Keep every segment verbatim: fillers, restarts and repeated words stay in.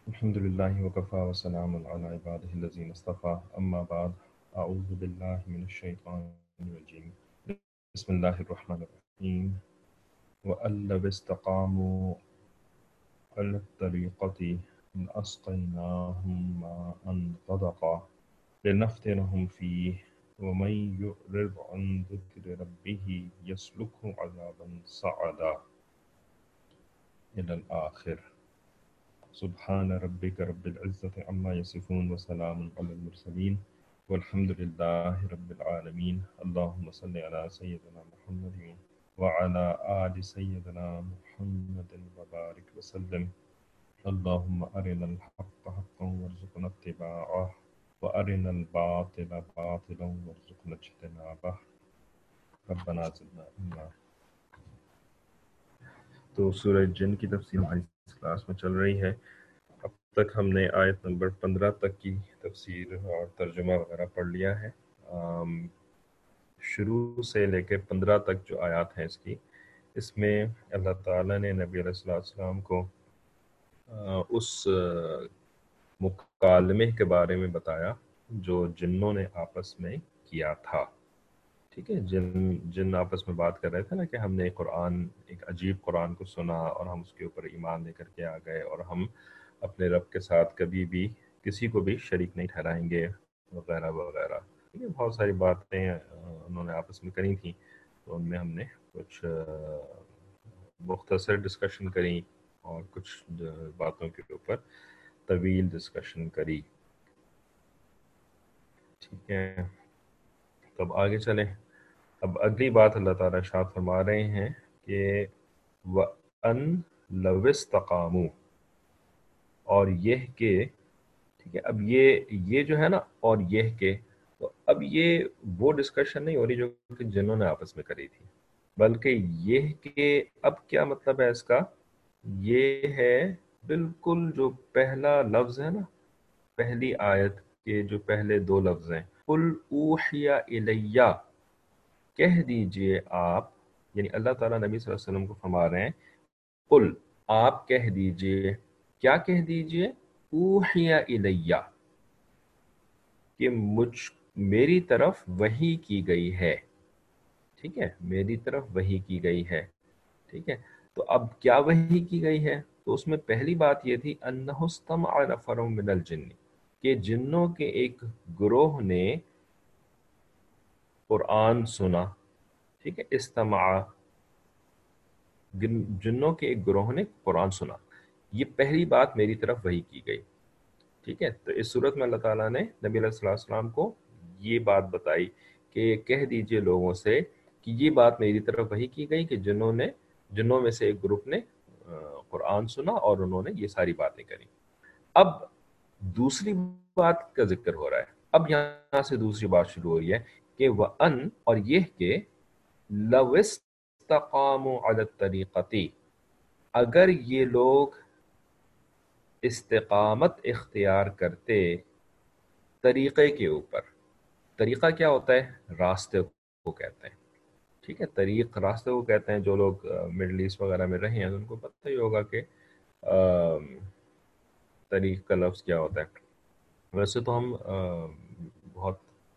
الحمد لله وكفى وسلام على عباده الذين اصطفى أما بعد أعوذ بالله من الشيطان الرجيم بسم الله الرحمن الرحيم وأن لو استقاموا على الطريقة لأسقيناهم ماء غدقا لنفتنهم فيه ومن يعرض عن ذكر ربه يسلكه عذابا صعدا إلى الآخر. سبحان ربك رب العزة عما يصفون وسلام على المرسلين والحمد لله رب العالمين. اللهم صل على سيدنا محمد وعلى آل سيدنا محمد وبارك وسلم. اللهم أرنا الحق حقا وارزقنا اتباعه وأرنا الباطل باطلا وارزقنا اجتنابه. ربنا زدنا علما. تو سورہ جن کی تفسیر ہماری اس کلاس میں چل رہی ہے. اب تک ہم نے آیت نمبر پندرہ تک کی تفسیر اور ترجمہ وغیرہ پڑھ لیا ہے. آم، شروع سے لے کے پندرہ تک جو آیات ہیں اس کی، اس میں اللہ تعالیٰ نے نبی علیہ الصلوۃ والسلام کو آ، اس آ، مکالمے کے بارے میں بتایا جو جنوں نے آپس میں کیا تھا. ٹھیک ہے، جن جن آپس میں بات کر رہے تھے نا کہ ہم نے قرآن، ایک عجیب قرآن کو سنا اور ہم اس کے اوپر ایمان لے کر کے آ گئے اور ہم اپنے رب کے ساتھ کبھی بھی کسی کو بھی شریک نہیں ٹھہرائیں گے وغیرہ وغیرہ. ٹھیک ہے، بہت ساری باتیں آ، انہوں نے آپس میں کری تھیں، تو ان میں ہم نے کچھ آ، مختصر ڈسکشن کری اور کچھ آ، باتوں کے اوپر طویل ڈسکشن کری. ٹھیک ہے، تب آگے چلیں. اب اگلی بات اللہ تعالیٰ ارشاد فرما رہے ہیں کہ وَأَن لَوِ اسْتَقَامُوا، اور یہ کہ، ٹھیک ہے، اب یہ یہ جو ہے نا اور یہ کہ، تو اب یہ وہ ڈسکشن نہیں ہو رہی جو کہ جنہوں نے آپس میں کری تھی، بلکہ یہ کہ اب کیا مطلب ہے اس کا. یہ ہے بالکل جو پہلا لفظ ہے نا، پہلی آیت کے جو پہلے دو لفظ ہیں، قُلْ أُوحِيَ إِلَيَّ، کہہ دیجئے آپ، یعنی اللہ تعالیٰ نبی صلی اللہ علیہ وسلم کو فرما رہے ہیں قل، آپ کہہ دیجئے. کیا کہہ دیجئے؟ اوحی الیہ، کہ مجھ میری طرف وحی کی گئی ہے. ٹھیک ہے، میری طرف وحی کی گئی ہے. ٹھیک ہے، تو اب کیا وحی کی گئی ہے؟ تو اس میں پہلی بات یہ تھی انہ استمع نفر من الجن، کہ جنوں کے ایک گروہ نے قرآن سنا. ٹھیک ہے، استماع، جنوں کے ایک گروہ نے قرآن سنا. یہ پہلی بات میری طرف وحی کی گئی. ٹھیک ہے، تو اس صورت میں اللہ تعالیٰ نے نبی علیہ الصلوۃ والسلام کو یہ بات بتائی کہ کہہ دیجئے لوگوں سے کہ یہ بات میری طرف وحی کی گئی کہ جنہوں نے جنوں میں سے ایک گروپ نے قرآن سنا اور انہوں نے یہ ساری باتیں کری. اب دوسری بات کا ذکر ہو رہا ہے. اب یہاں سے دوسری بات شروع ہو رہی ہے کہ وَأَن، اور یہ کہ لَوِ اسْتَقَامُوا عَلَى الطَّرِيقَةِ، اگر یہ لوگ استقامت اختیار کرتے طریقے کے اوپر. طریقہ کیا ہوتا ہے؟ راستے کو کہتے ہیں. ٹھیک ہے، طریق راستے کو کہتے ہیں. جو لوگ مڈل ایسٹ وغیرہ میں رہے ہیں ان کو پتہ ہی ہوگا کہ طریق کا لفظ کیا ہوتا ہے. ویسے تو ہم بہت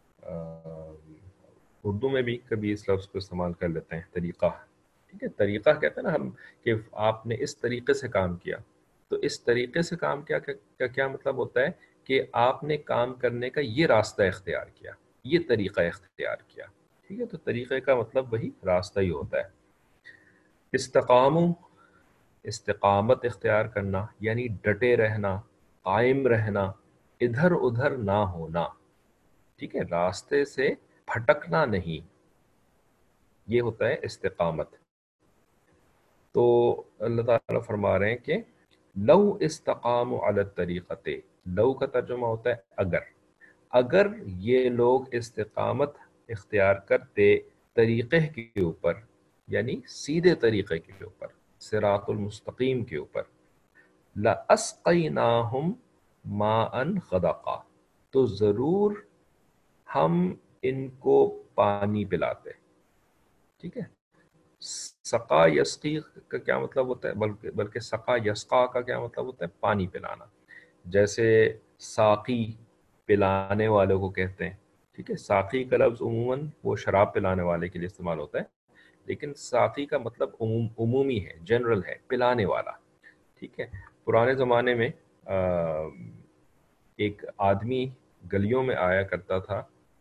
اردو میں بھی کبھی اس لفظ کو استعمال کر لیتے ہیں، طریقہ. ٹھیک ہے، طریقہ کہتے ہیں نا ہم کہ آپ نے اس طریقے سے کام کیا. تو اس طریقے سے کام کیا کا کیا مطلب ہوتا ہے کہ آپ نے کام کرنے کا یہ راستہ اختیار کیا، یہ طریقہ اختیار کیا. ٹھیک ہے، تو طریقے کا مطلب وہی راستہ ہی ہوتا ہے. استقامو، استقامت اختیار کرنا یعنی ڈٹے رہنا، قائم رہنا، ادھر ادھر نہ ہونا. ٹھیک ہے، راستے سے پھٹکنا نہیں، یہ ہوتا ہے استقامت. تو اللہ تعالیٰ فرما رہے ہیں کہ لو استقاموا علی الطریقۃ، لو کا ترجمہ ہوتا ہے اگر. اگر یہ لوگ استقامت اختیار کرتے طریقے کے اوپر، یعنی سیدھے طریقے کے اوپر، صراط المستقیم کے اوپر، لَأَسْقَيْنَاهُمْ مَاءً غَدَقًا، تو ضرور ہم ان کو پانی پلاتے. ٹھیک ہے، سقا یسقی کا کیا مطلب ہوتا ہے، بلکہ بلکہ سقا یسقا کا کیا مطلب ہوتا ہے؟ پانی پلانا. جیسے ساقی پلانے والوں کو کہتے ہیں، ٹھیک ہے. ساقی کا لفظ عموماً وہ شراب پلانے والے کے لیے استعمال ہوتا ہے، لیکن ساقی کا مطلب عموم عمومی ہے، جنرل ہے، پلانے والا. ٹھیک ہے. پرانے زمانے میں آ، ایک آدمی گلیوں میں آیا کرتا تھا،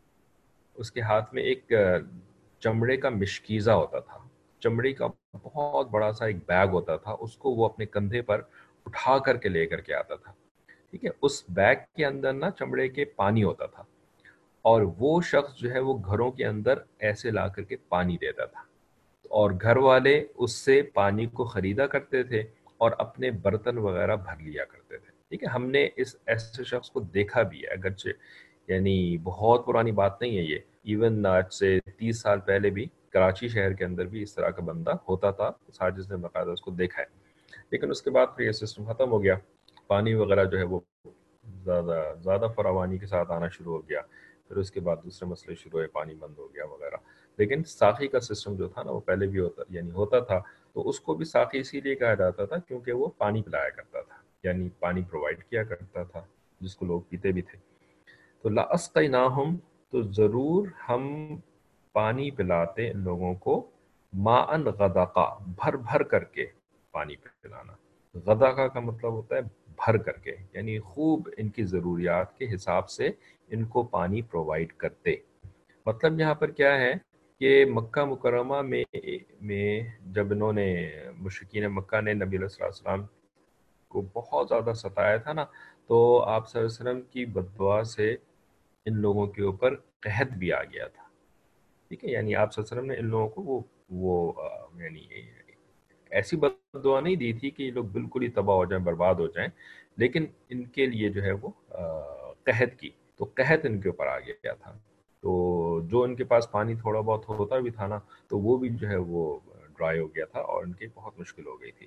اس کے ہاتھ میں ایک آ، چمڑے کا مشکیزہ ہوتا تھا. چمڑے کا بہت بڑا سا ایک بیگ ہوتا تھا، اس کو وہ اپنے کندھے پر اٹھا کر کے لے کر کے آتا تھا. ٹھیک ہے. اس بیگ کے اندر نا چمڑے کے پانی ہوتا تھا، اور وہ شخص جو ہے وہ گھروں کے اندر ایسے لا کر کے پانی دیتا تھا، اور گھر والے اس سے پانی کو خریدا کرتے تھے اور اپنے برتن وغیرہ بھر لیا کرتے تھے. ٹھیک ہے. ہم نے اس ایسے شخص کو دیکھا بھی ہے، اگرچہ یعنی بہت پرانی بات نہیں ہے یہ، ایون آج سے تیس سال پہلے بھی کراچی شہر کے اندر بھی اس طرح کا بندہ ہوتا تھا. ساجد نے باقاعدہ اس کو دیکھا ہے. لیکن اس کے بعد پھر یہ سسٹم ختم ہو گیا، پانی وغیرہ جو ہے وہ زیادہ زیادہ فراوانی کے ساتھ آنا شروع ہو گیا. پھر اس کے بعد دوسرے مسئلے شروع ہوئے، پانی بند ہو گیا وغیرہ. لیکن ساقی کا سسٹم جو تھا نا وہ پہلے بھی ہوتا یعنی ہوتا تھا. تو اس کو بھی ساقی اسی لیے کہا جاتا تھا کیونکہ وہ پانی پلایا کرتا تھا، یعنی پانی پرووائڈ کیا کرتا تھا جس کو لوگ پیتے بھی تھے. تو لَأَسْقَيْنَاهُمْ، تو ضرور ہم پانی پلاتے ان لوگوں کو، ماءً غدقا، بھر بھر کر کے پانی پلانا. غدقہ کا مطلب ہوتا ہے بھر کر کے، یعنی خوب ان کی ضروریات کے حساب سے ان کو پانی پرووائڈ کرتے. مطلب یہاں پر کیا ہے کہ مکہ مکرمہ میں میں جب انہوں نے مشرکین مکہ نے نبی علیہ الصلوۃ والسلام کو بہت زیادہ ستایا تھا نا، تو آپ صلی اللہ علیہ وسلم کی بد دعا سے ان لوگوں کے اوپر قحط بھی آ گیا تھا. ٹھیک ہے. یعنی آپ صلی اللہ علیہ وسلم نے ان لوگوں کو وہ وہ آ، یعنی ایسی بد دعا نہیں دی تھی کہ یہ لوگ بالکل ہی تباہ ہو جائیں، برباد ہو جائیں، لیکن ان کے لیے جو ہے وہ آ، قحط کی، تو قحط ان کے اوپر آ گیا تھا. تو جو ان کے پاس پانی تھوڑا بہت ہوتا بھی تھا نا، تو وہ بھی جو ہے وہ ڈرائی ہو گیا تھا اور ان کی بہت مشکل ہو گئی تھی.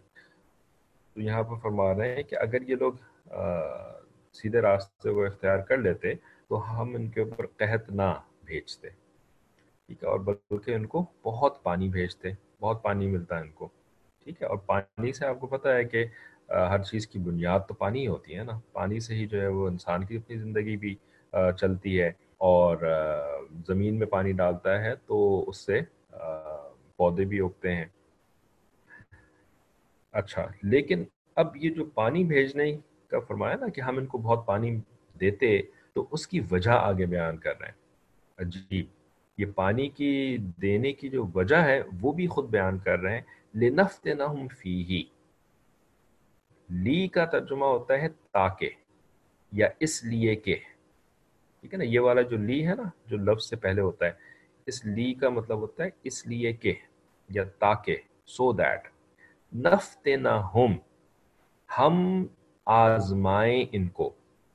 تو یہاں پر فرما رہے ہیں کہ اگر یہ لوگ آ، سیدھے راستے کو اختیار کر لیتے تو ہم ان کے اوپر قحط نہ بھیجتے. ٹھیک ہے. اور بلکہ ان کو بہت پانی بھیجتے، بہت پانی ملتا ہے ان کو. ٹھیک ہے. اور پانی سے آپ کو پتہ ہے کہ آ، ہر چیز کی بنیاد تو پانی ہی ہوتی ہے نا. پانی سے ہی جو ہے وہ انسان کی اپنی زندگی بھی آ، چلتی ہے، اور آ، زمین میں پانی ڈالتا ہے تو اس سے آ، پودے بھی اگتے ہیں. اچھا، لیکن اب یہ جو پانی بھیجنے کا فرمایا نا کہ ہم ان کو بہت پانی دیتے، تو اس کی وجہ آگے بیان کر رہے ہیں. عجیب، یہ پانی کی دینے کی جو وجہ ہے وہ بھی خود بیان کر رہے ہیں. لِنَفْتِنَهُمْ فِيهِ، لی کا ترجمہ ہوتا ہے تاکہ یا اس لیے کہ. ٹھیک ہے نا. یہ والا جو لی ہے نا، جو لفظ سے پہلے ہوتا ہے، اس لی کا مطلب ہوتا ہے اس لیے کہ یا تاکہ، سو دیٹ. نفتنہم، ہم آزمائیں ان کو.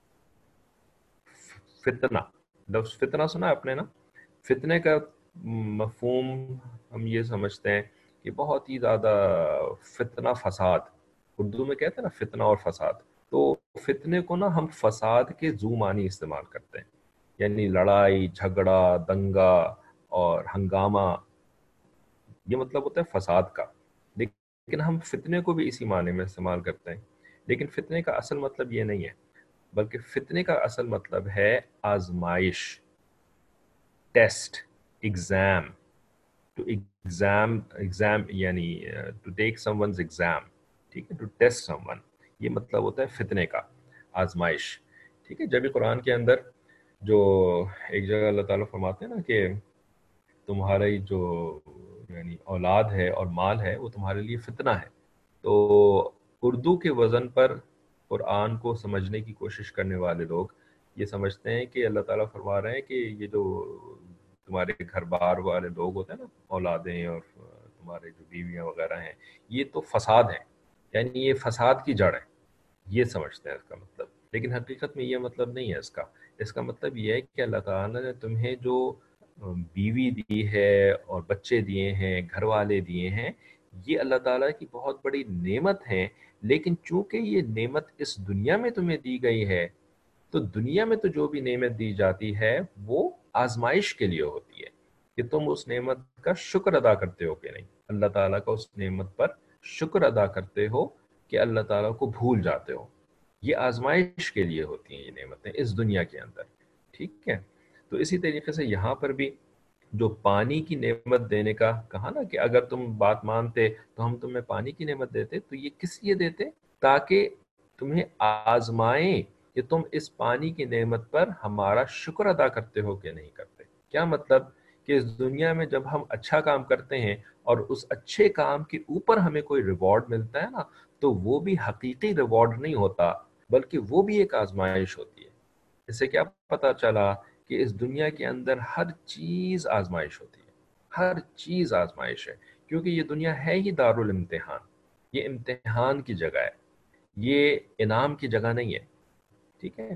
فتنہ، لفظ فتنہ سنا ہے اپنے نا. فتنے کا مفہوم ہم یہ سمجھتے ہیں کہ بہت ہی زیادہ فتنہ، فساد. اردو میں کہتے ہیں نا فتنہ اور فساد. تو فتنے کو نا ہم فساد کے ذو معنی استعمال کرتے ہیں، یعنی لڑائی جھگڑا دنگا اور ہنگامہ، یہ مطلب ہوتا ہے فساد کا. لیکن ہم فتنے کو بھی اسی معنی میں استعمال کرتے ہیں. لیکن فتنے کا اصل مطلب یہ نہیں ہے، بلکہ فتنے کا اصل مطلب ہے آزمائش، test, exam. To exam, exam یعنی to take some one's exam. ٹھیک ہے. ٹو ٹیسٹ سم ون، یہ مطلب ہوتا ہے فتنے کا، آزمائش. ٹھیک ہے. جبھی قرآن کے اندر جو ایک جگہ اللہ تعالیٰ فرماتے ہیں نا کہ تمہاری جو یعنی اولاد ہے اور مال ہے وہ تمہارے لیے فتنہ ہے. تو اردو کے وزن پر قرآن کو سمجھنے کی کوشش کرنے والے لوگ یہ سمجھتے ہیں کہ اللہ تعالیٰ فرما رہے ہیں کہ یہ جو تمہارے گھر بار والے لوگ ہوتے ہیں نا، اولادیں اور تمہارے جو بیویاں وغیرہ ہیں، یہ تو فساد ہیں، یعنی یہ فساد کی جڑ ہے، یہ سمجھتے ہیں اس کا مطلب. لیکن حقیقت میں یہ مطلب نہیں ہے اس کا. اس کا مطلب یہ ہے کہ اللہ تعالیٰ نے تمہیں جو بیوی دی ہے اور بچے دیے ہیں، گھر والے دیے ہیں، یہ اللہ تعالیٰ کی بہت بڑی نعمت ہیں. لیکن چونکہ یہ نعمت اس دنیا میں تمہیں دی گئی ہے، تو دنیا میں تو جو بھی نعمت دی جاتی ہے وہ آزمائش کے لیے ہوتی ہے کہ تم اس نعمت کا شکر ادا کرتے ہو کہ نہیں. اللہ تعالیٰ کا اس نعمت پر شکر ادا کرتے ہو کہ اللہ تعالیٰ کو بھول جاتے ہو. یہ آزمائش کے لیے ہوتی ہیں یہ نعمتیں اس دنیا کے اندر، ٹھیک ہے؟ تو اسی طریقے سے یہاں پر بھی جو پانی کی نعمت دینے کا کہا نا کہ اگر تم بات مانتے تو ہم تمہیں پانی کی نعمت دیتے، تو یہ کس لیے دیتے؟ تاکہ تمہیں آزمائیں کہ تم اس پانی کی نعمت پر ہمارا شکر ادا کرتے ہو کہ نہیں کرتے۔ کیا مطلب؟ کہ اس دنیا میں جب ہم اچھا کام کرتے ہیں اور اس اچھے کام کے اوپر ہمیں کوئی ریوارڈ ملتا ہے نا، تو وہ بھی حقیقی ریوارڈ نہیں ہوتا، بلکہ وہ بھی ایک آزمائش ہوتی ہے۔ اس سے کیا پتا چلا کہ اس دنیا کے اندر ہر چیز آزمائش ہوتی ہے، ہر چیز آزمائش ہے، کیونکہ یہ دنیا ہے ہی دارالامتحان، یہ امتحان کی جگہ ہے، یہ انعام کی جگہ نہیں ہے، ٹھیک ہے؟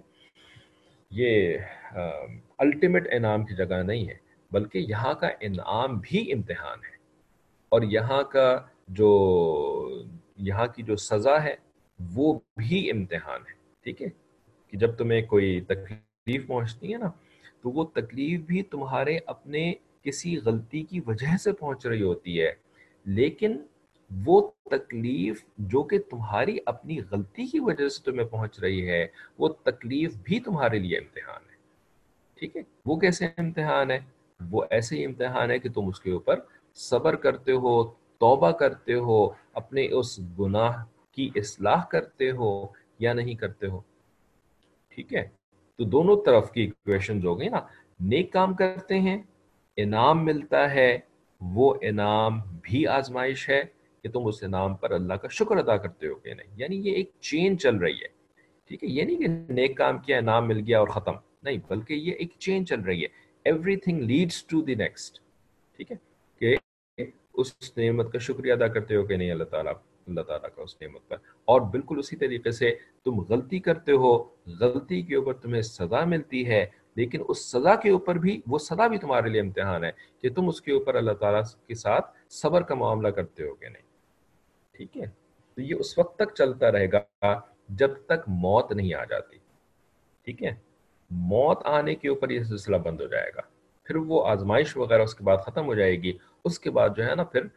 یہ الٹیمیٹ انعام کی جگہ نہیں ہے، بلکہ یہاں کا انعام بھی امتحان ہے، اور یہاں کا جو یہاں کی جو سزا ہے وہ بھی امتحان ہے، ٹھیک ہے؟ کہ جب تمہیں کوئی تکلیف پہنچتی ہے نا، تو وہ تکلیف بھی تمہارے اپنے کسی غلطی کی وجہ سے پہنچ رہی ہوتی ہے، لیکن وہ تکلیف جو کہ تمہاری اپنی غلطی کی وجہ سے تمہیں پہنچ رہی ہے، وہ تکلیف بھی تمہارے لیے امتحان ہے، ٹھیک ہے؟ وہ کیسے امتحان ہے؟ وہ ایسے ہی امتحان ہے کہ تم اس کے اوپر صبر کرتے ہو، توبہ کرتے ہو، اپنے اس گناہ کی اصلاح کرتے ہو یا نہیں کرتے ہو، ٹھیک ہے؟ تو دونوں طرف کی ایکویشنز ہو گئی نا، نیک کام کرتے ہیں، انعام ملتا ہے، وہ انعام بھی آزمائش ہے کہ تم اس انعام پر اللہ کا شکر ادا کرتے ہو کہ نہیں، یعنی یہ ایک چین چل رہی ہے، ٹھیک ہے؟ یہ نہیں کہ نیک کام کیا انعام مل گیا اور ختم، نہیں، بلکہ یہ ایک چین چل رہی ہے، everything leads to the next, ٹھیک ہے؟ کہ اس نعمت کا شکریہ ادا کرتے ہو کہ نہیں اللہ تعالیٰ اللہ تعالیٰ کا اس نعمت پر، اور بالکل اسی طریقے سے تم غلطی کرتے ہو، غلطی کے اوپر تمہیں سزا ملتی ہے، لیکن اس سزا کے اوپر بھی وہ سزا بھی تمہارے لیے امتحان ہے کہ تم اس کے اوپر اللہ تعالیٰ کے ساتھ صبر کا معاملہ کرتے ہو کہ نہیں، ٹھیک ہے؟ تو یہ اس وقت تک چلتا رہے گا جب تک موت نہیں آ جاتی، ٹھیک ہے؟ موت آنے کے اوپر یہ سلسلہ بند ہو جائے گا، پھر وہ آزمائش وغیرہ اس کے بعد ختم ہو جائے گی، اس کے بعد جو ہے نا پھر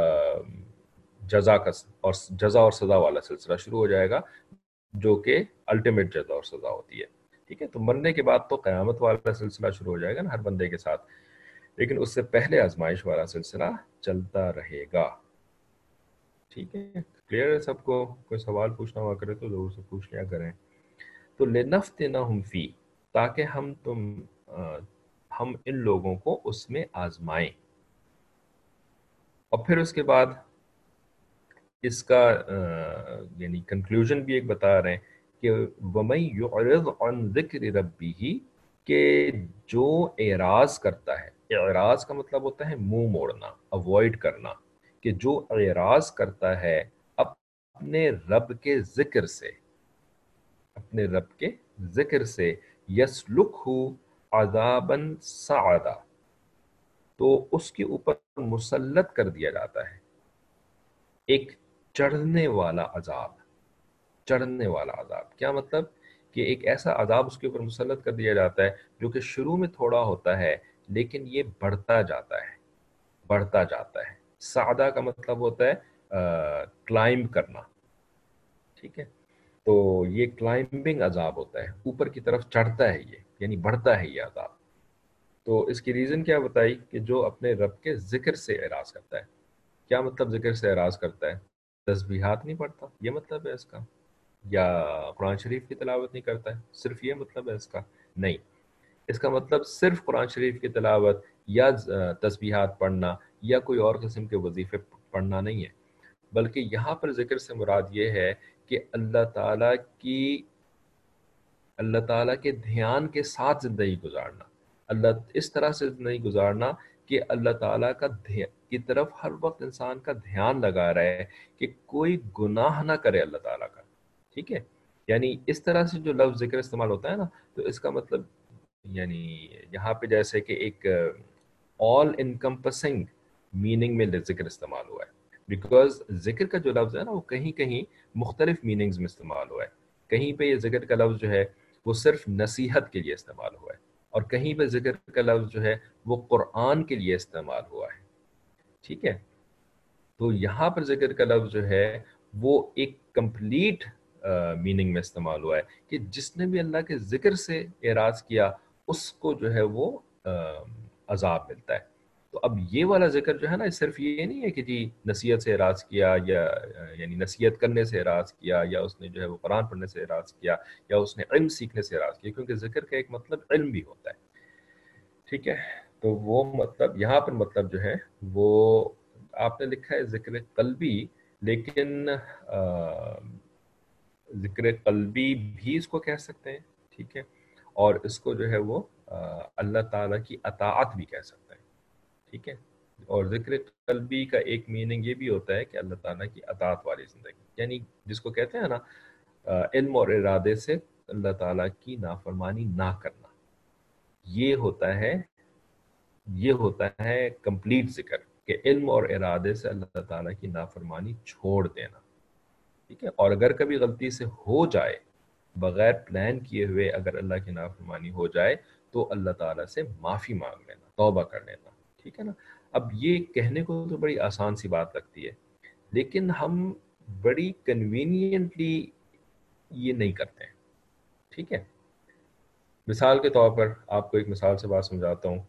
جزا کا اور جزا اور سزا والا سلسلہ شروع ہو جائے گا، جو کہ الٹیمیٹ جزا اور سزا ہوتی ہے، ٹھیک ہے؟ تو مرنے کے بعد تو قیامت والا سلسلہ شروع ہو جائے گا نا ہر بندے کے ساتھ، لیکن اس سے پہلے آزمائش والا سلسلہ چلتا رہے گا، ٹھیک ہے؟ کلیئر ہے سب کو؟ کوئی سوال پوچھنا ہوا کرے تو ضرور سے پوچھ لیا کریں۔ تو لنفتنہم فی، تاکہ ہم تم ہم ان لوگوں کو اس میں آزمائیں، اور پھر اس کے بعد اس کا یعنی کنکلوژن بھی ایک بتا رہے ہیں کہ وَمَن يُعْرِضْ عَنْ ذِكْرِ رَبِّهِ، کہ جو اعراض کرتا ہے، اعراض کا مطلب ہوتا ہے منہ موڑنا، اوائڈ کرنا، کہ جو اعراض کرتا ہے اپنے رب کے ذکر سے، اپنے رب کے ذکر سے، يَسْلُكْهُ عَذَابًا صَعَدًا، تو اس کے اوپر مسلط کر دیا جاتا ہے ایک چڑھنے والا عذاب، چڑھنے والا عذاب کیا مطلب؟ کہ ایک ایسا عذاب اس کے اوپر مسلط کر دیا جاتا ہے جو کہ شروع میں تھوڑا ہوتا ہے لیکن یہ بڑھتا جاتا ہے، بڑھتا جاتا ہے۔ سعدہ کا مطلب ہوتا ہے کلائمب کرنا، ٹھیک ہے؟ تو یہ کلائمبنگ عذاب ہوتا ہے، اوپر کی طرف چڑھتا ہے، یہ یعنی بڑھتا ہے یہ عذاب۔ تو اس کی ریزن کیا بتائی؟ کہ جو اپنے رب کے ذکر سے اعراض کرتا ہے۔ کیا مطلب ذکر سے اعراض کرتا ہے؟ تسبیحات نہیں پڑھتا، یہ مطلب ہے اس کا؟ یا قرآن شریف کی تلاوت نہیں کرتا ہے، صرف یہ مطلب ہے اس کا؟ نہیں، اس کا مطلب صرف قرآن شریف کی تلاوت یا تسبیحات پڑھنا یا کوئی اور قسم کے وظیفے پڑھنا نہیں ہے، بلکہ یہاں پر ذکر سے مراد یہ ہے کہ اللہ تعالیٰ کی اللہ تعالیٰ کے دھیان کے ساتھ زندگی گزارنا، اللہ اس طرح سے زندگی گزارنا کہ اللہ تعالیٰ کا کی طرف ہر وقت انسان کا دھیان لگا رہے کہ کوئی گناہ نہ کرے اللہ تعالیٰ کا، ٹھیک ہے؟ یعنی اس طرح سے جو لفظ ذکر استعمال ہوتا ہے نا، تو اس کا مطلب یعنی یہاں پہ جیسے کہ ایک آل انکمپسنگ میننگ میں ذکر استعمال ہوا ہے، بیکاز ذکر کا جو لفظ ہے نا وہ کہیں کہیں مختلف میننگز میں استعمال ہوا ہے، کہیں پہ یہ ذکر کا لفظ جو ہے وہ صرف نصیحت کے لیے استعمال ہوا ہے، اور کہیں پہ ذکر کا لفظ جو ہے وہ قرآن کے لیے استعمال ہوا ہے، ٹھیک ہے؟ تو یہاں پر ذکر کا لفظ جو ہے وہ ایک کمپلیٹ میننگ میں استعمال ہوا ہے کہ جس نے بھی اللہ کے ذکر سے اعراض کیا اس کو جو ہے وہ عذاب ملتا ہے. تو اب یہ والا ذکر جو ہے نا صرف یہ نہیں ہے کہ جی نصیحت سے اعراض کیا یا یعنی نصیحت کرنے سے اعراض کیا یا اس نے جو ہے وہ قرآن پڑھنے سے اعراض کیا یا اس نے علم سیکھنے سے اعراض کیا, کیونکہ ذکر کا ایک مطلب علم بھی ہوتا ہے. ٹھیک ہے, تو وہ مطلب یہاں پر مطلب جو ہے وہ آپ نے لکھا ہے ذکر قلبی, لیکن ذکر قلبی بھی اس کو کہہ سکتے ہیں. ٹھیک ہے, اور اس کو جو ہے وہ اللہ تعالیٰ کی اطاعت بھی کہہ سکتے ہیں. ٹھیک ہے, اور ذکر قلبی کا ایک میننگ یہ بھی ہوتا ہے کہ اللہ تعالیٰ کی اطاعت والی زندگی, یعنی جس کو کہتے ہیں نا علم اور ارادے سے اللہ تعالیٰ کی نافرمانی نہ کرنا, یہ ہوتا ہے یہ ہوتا ہے کمپلیٹ ذکر کہ علم اور ارادے سے اللہ تعالیٰ کی نافرمانی چھوڑ دینا. ٹھیک ہے, اور اگر کبھی غلطی سے ہو جائے بغیر پلان کیے ہوئے اگر اللہ کی نافرمانی ہو جائے تو اللہ تعالیٰ سے معافی مانگ لینا, توبہ کر لینا. ٹھیک ہے نا. اب یہ کہنے کو تو بڑی آسان سی بات لگتی ہے, لیکن ہم بڑی کنوینینٹلی یہ نہیں کرتے ہیں. ٹھیک ہے, مثال کے طور پر آپ کو ایک مثال سے بات سمجھاتا ہوں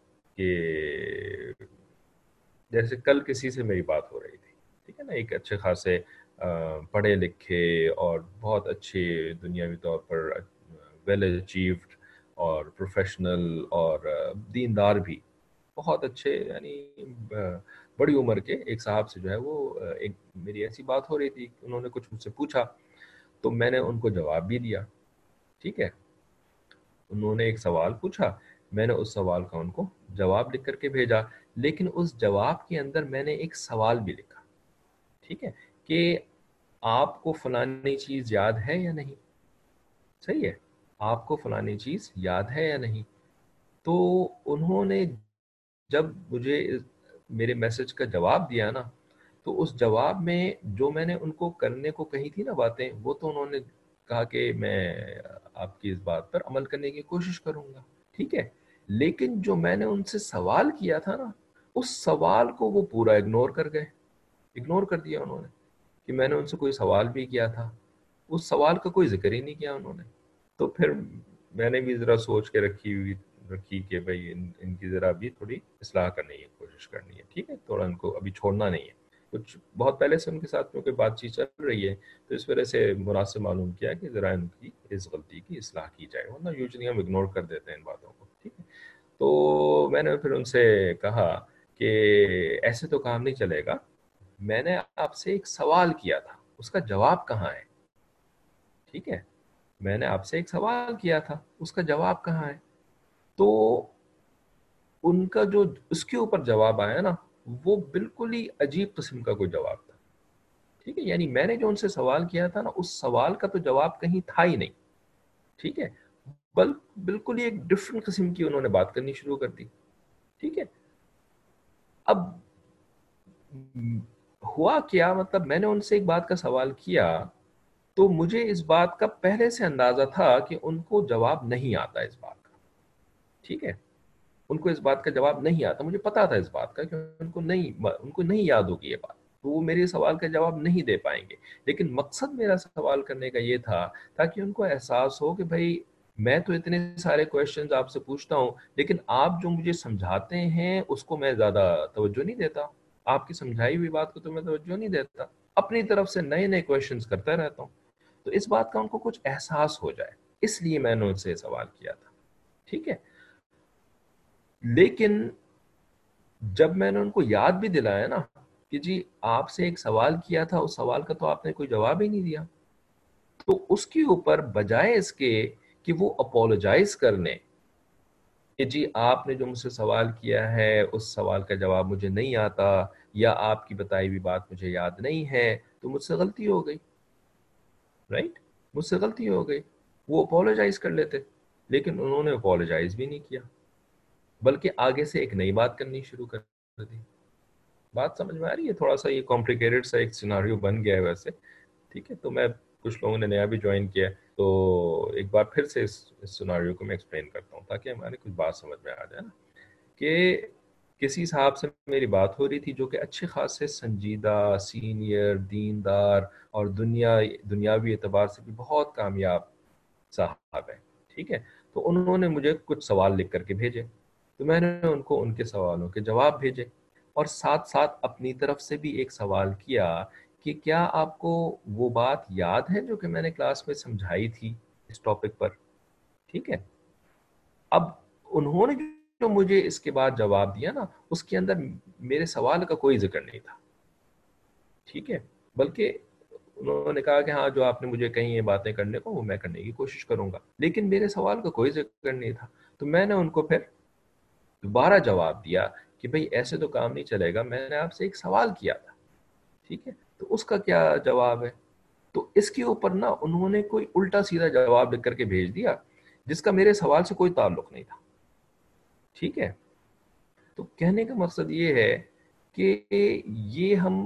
کہ جیسے کل کسی سے میری بات ہو رہی تھی. ٹھیک ہے نا, ایک اچھے خاصے پڑھے لکھے اور بہت اچھے دنیاوی طور پر ویل اچیوڈ اور پروفیشنل اور دیندار بھی بہت اچھے, یعنی بڑی عمر کے ایک صاحب سے جو ہے وہ ایک میری ایسی بات ہو رہی تھی, انہوں نے کچھ مجھ سے پوچھا تو میں نے ان کو جواب بھی دیا. ٹھیک ہے, انہوں نے ایک سوال پوچھا, میں نے اس سوال کا ان کو جواب لکھ کر کے بھیجا, لیکن اس جواب کے اندر میں نے ایک سوال بھی لکھا. ٹھیک ہے, کہ آپ کو فلانی چیز یاد ہے یا نہیں. صحیح ہے, آپ کو فلانی چیز یاد ہے یا نہیں. تو انہوں نے جب مجھے میرے میسج کا جواب دیا نا, تو اس جواب میں جو میں نے ان کو کرنے کو کہی تھی نا باتیں, وہ تو انہوں نے کہا کہ میں آپ کی اس بات پر عمل کرنے کی کوشش کروں گا. ٹھیک ہے, لیکن جو میں نے ان سے سوال کیا تھا نا, اس سوال کو وہ پورا اگنور کر گئے, اگنور کر دیا انہوں نے کہ میں نے ان سے کوئی سوال بھی کیا تھا, اس سوال کا کوئی ذکر ہی نہیں کیا انہوں نے. تو پھر میں نے بھی ذرا سوچ کے رکھی ہوئی رکھی کہ بھئی ان, ان کی ذرا بھی تھوڑی اصلاح کرنے کی کوشش کرنی ہے. ٹھیک ہے, تھوڑا ان کو ابھی چھوڑنا نہیں ہے, کچھ بہت پہلے سے ان کے ساتھ کیونکہ بات چیت چل رہی ہے, تو اس وجہ سے مناسب معلوم کیا کہ ذرا ان کی اس غلطی کی اصلاح کی جائے, ورنہ یوزلی ہم اگنور کر دیتے ہیں ان باتوں کو. ٹھیک ہے, تو میں نے پھر ان سے کہا کہ ایسے تو کام نہیں چلے گا, میں نے آپ سے ایک سوال کیا تھا, اس کا جواب کہاں ہے. ٹھیک ہے, میں نے آپ سے ایک سوال کیا تھا, اس کا جواب کہاں ہے. تو ان کا جو اس کے اوپر جواب آیا نا, وہ بالکل ہی عجیب قسم کا کوئی جواب تھا. ٹھیک ہے, یعنی میں نے جو ان سے سوال کیا تھا نا, اس سوال کا تو جواب کہیں تھا ہی نہیں. ٹھیک ہے, بل بالکل ہی ایک ڈفرنٹ قسم کی انہوں نے بات کرنی شروع کر دی. ٹھیک ہے, اب ہوا کیا, مطلب میں نے ان سے ایک بات کا سوال کیا تو مجھے اس بات کا پہلے سے اندازہ تھا کہ ان کو جواب نہیں آتا اس بات کا. ٹھیک ہے, ان کو اس بات کا جواب نہیں آتا, مجھے پتا تھا اس بات کا کہ ان کو نہیں ان کو نہیں یاد ہوگی یہ بات, تو وہ میرے سوال کا جواب نہیں دے پائیں گے. لیکن مقصد میرا سوال کرنے کا یہ تھا تاکہ ان کو احساس ہو کہ بھائی میں تو اتنے سارے کویشچنز آپ سے پوچھتا ہوں, لیکن آپ جو مجھے سمجھاتے ہیں اس کو میں زیادہ توجہ نہیں دیتا, آپ کی سمجھائی ہوئی بات کو تو میں توجہ نہیں دیتا, اپنی طرف سے نئے نئے کویشچنز کرتا رہتا ہوں. تو اس بات کا ان کو کچھ احساس ہو جائے, اس لیے میں نے ان سے سوال کیا تھا. ٹھیک ہے, لیکن جب میں نے ان کو یاد بھی دلایا نا کہ جی آپ سے ایک سوال کیا تھا, اس سوال کا تو آپ نے کوئی جواب ہی نہیں دیا, تو اس کے اوپر بجائے اس کے کہ وہ اپولوجائز کرنے کہ جی آپ نے جو مجھ سے سوال کیا ہے اس سوال کا جواب مجھے نہیں آتا یا آپ کی بتائی ہوئی بات مجھے یاد نہیں ہے, تو مجھ سے غلطی ہو گئی. رائٹ, مجھ سے غلطی ہو گئی, وہ اپولوجائز کر لیتے, لیکن انہوں نے اپولوجائز بھی نہیں کیا, بلکہ آگے سے ایک نئی بات کرنی شروع کر دی. بات سمجھ میں آ رہی ہے؟ تھوڑا سا یہ کمپلیکیٹڈ سا ایک سیناریو بن گیا ہے ویسے. ٹھیک ہے, تو میں کچھ لوگوں نے نیا بھی جوائن کیا, تو ایک بار پھر سے اس سیناریو کو میں ایکسپلین کرتا ہوں تاکہ ہمارے کچھ بات سمجھ میں آ جائے نا, کہ کسی صاحب سے میری بات ہو رہی تھی جو کہ اچھے خاصے سنجیدہ سینئر دیندار اور دنیا دنیاوی اعتبار سے بھی بہت کامیاب صاحب ہیں، ٹھیک ہے. تو انہوں نے مجھے کچھ سوال لکھ کر کے بھیجے، تو میں نے ان کو ان کے سوالوں کے جواب بھیجے، اور ساتھ ساتھ اپنی طرف سے بھی ایک سوال کیا کہ کیا آپ کو وہ بات یاد ہے جو کہ میں نے کلاس میں سمجھائی تھی اس ٹاپک پر. ٹھیک ہے. اب انہوں نے جو مجھے اس کے بعد جواب دیا نا، اس کے اندر میرے سوال کا کوئی ذکر نہیں تھا. ٹھیک ہے. بلکہ انہوں نے کہا کہ ہاں جو آپ نے مجھے کہیں یہ باتیں کرنے کو وہ میں کرنے کی کوشش کروں گا، لیکن میرے سوال کا کوئی ذکر نہیں تھا. تو میں نے ان کو پھر دوبارہ جواب دیا کہ بھئی ایسے تو کام نہیں چلے گا، میں نے آپ سے ایک سوال کیا تھا، ٹھیک ہے، تو اس کا کیا جواب ہے. تو اس کے اوپر نا انہوں نے کوئی الٹا سیدھا جواب لکھ کر کے بھیج دیا جس کا میرے سوال سے کوئی تعلق نہیں تھا. ٹھیک ہے. تو کہنے کا مقصد یہ ہے کہ یہ ہم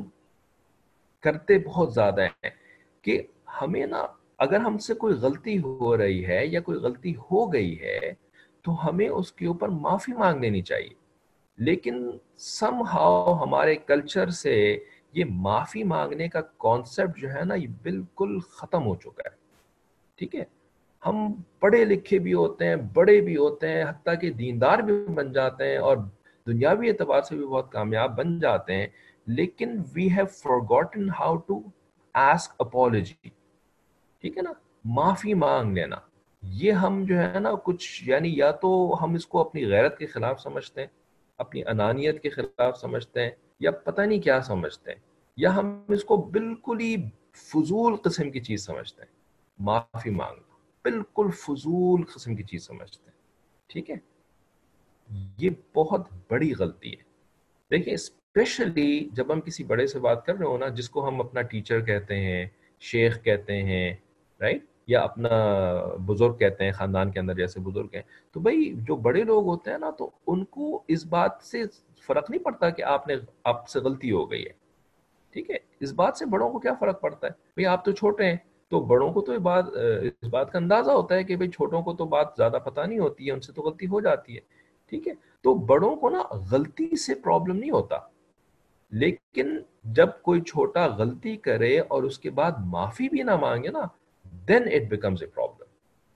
کرتے بہت زیادہ ہیں کہ ہمیں نا اگر ہم سے کوئی غلطی ہو رہی ہے یا کوئی غلطی ہو گئی ہے تو ہمیں اس کے اوپر معافی مانگ لینی چاہیے. لیکن سم ہاؤ ہمارے کلچر سے یہ معافی مانگنے کا کانسیپٹ جو ہے نا یہ بالکل ختم ہو چکا ہے. ٹھیک ہے. ہم پڑھے لکھے بھی ہوتے ہیں، بڑے بھی ہوتے ہیں، حتیٰ کہ دیندار بھی بن جاتے ہیں اور دنیاوی اعتبار سے بھی بہت کامیاب بن جاتے ہیں، لیکن we have forgotten how to ask apology. ٹھیک ہے نا. معافی مانگ لینا یہ ہم جو ہے نا کچھ یعنی یا تو ہم اس کو اپنی غیرت کے خلاف سمجھتے ہیں، اپنی انانیت کے خلاف سمجھتے ہیں، یا پتہ نہیں کیا سمجھتے ہیں، یا ہم اس کو بالکل ہی فضول قسم کی چیز سمجھتے ہیں. معافی مانگنا بالکل فضول قسم کی چیز سمجھتے ہیں. ٹھیک ہے. یہ بہت بڑی غلطی ہے. دیکھیں اسپیشلی جب ہم کسی بڑے سے بات کر رہے ہو نا، جس کو ہم اپنا ٹیچر کہتے ہیں، شیخ کہتے ہیں، رائٹ، یا اپنا بزرگ کہتے ہیں، خاندان کے اندر جیسے بزرگ ہیں، تو بھائی جو بڑے لوگ ہوتے ہیں نا تو ان کو اس بات سے فرق نہیں پڑتا کہ آپ نے آپ سے غلطی ہو گئی ہے. ٹھیک ہے. اس بات سے بڑوں کو کیا فرق پڑتا ہے؟ بھئی آپ تو چھوٹے ہیں، تو بڑوں کو تو یہ بات اس بات کا اندازہ ہوتا ہے کہ بھئی چھوٹوں کو تو بات زیادہ پتہ نہیں ہوتی ہے، ان سے تو غلطی ہو جاتی ہے. ٹھیک ہے. تو بڑوں کو نا غلطی سے پرابلم نہیں ہوتا، لیکن جب کوئی چھوٹا غلطی کرے اور اس کے بعد معافی بھی نہ مانگے نا، then it becomes a problem.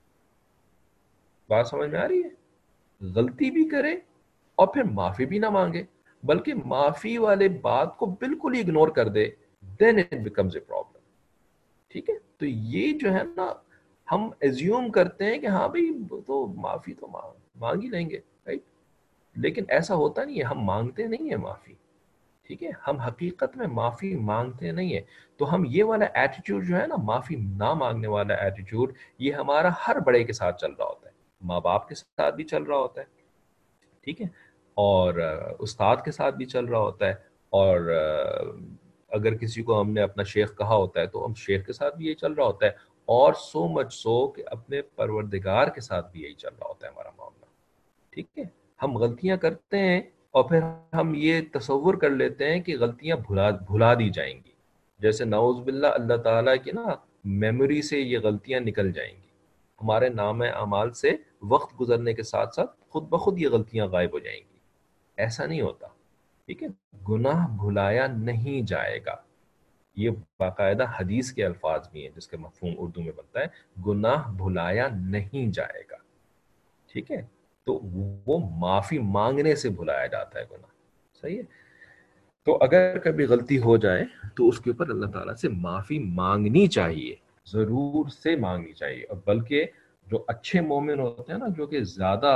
بات سمجھ میں آ رہی ہے؟ غلطی بھی کرے اور پھر معافی بھی نہ مانگے، بلکہ معافی والے بات کو بالکل ہی اگنور کر دے، then it becomes a problem. ٹھیک ہے. تو یہ جو ہے نا ہم ایزیوم کرتے ہیں کہ ہاں بھئی تو معافی تو مانگ ہی لیں گے، رائٹ، لیکن ایسا ہوتا نہیں ہے. ہم مانگتے نہیں ہیں معافی. ٹھیک ہے. ہم حقیقت میں معافی مانگتے نہیں ہیں. تو ہم یہ والا ایٹیٹیوڈ جو ہے نا، معافی نہ مانگنے والا ایٹیٹیوڈ، یہ ہمارا ہر بڑے کے ساتھ چل رہا ہوتا ہے، ماں باپ کے ساتھ بھی چل رہا ہوتا ہے. ٹھیک ہے. اور استاد کے ساتھ بھی چل رہا ہوتا ہے، اور اگر کسی کو ہم نے اپنا شیخ کہا ہوتا ہے تو ہم شیخ کے ساتھ بھی یہی چل رہا ہوتا ہے، اور سو مچ سو کہ اپنے پروردگار کے ساتھ بھی یہی چل رہا ہوتا ہے ہمارا معاملہ. ٹھیک ہے. ہم غلطیاں کرتے ہیں اور پھر ہم یہ تصور کر لیتے ہیں کہ غلطیاں بھلا بھلا دی جائیں گی، جیسے نعوذ باللہ اللہ تعالیٰ کی نا میموری سے یہ غلطیاں نکل جائیں گی، ہمارے نام اعمال سے وقت گزرنے کے ساتھ ساتھ خود بخود یہ غلطیاں غائب ہو جائیں گی. ایسا نہیں ہوتا. ٹھیک ہے. گناہ بھلایا نہیں جائے گا. یہ باقاعدہ حدیث کے الفاظ بھی ہیں جس کے مفہوم اردو میں بنتا ہے، گناہ بھلایا نہیں جائے گا. ٹھیک ہے. تو وہ معافی مانگنے سے بھلایا جاتا ہے گناہ. صحیح ہے. تو اگر کبھی غلطی ہو جائے تو اس کے اوپر اللہ تعالیٰ سے معافی مانگنی چاہیے، ضرور سے مانگنی چاہیے. اور بلکہ جو اچھے مومن ہوتے ہیں نا، جو کہ زیادہ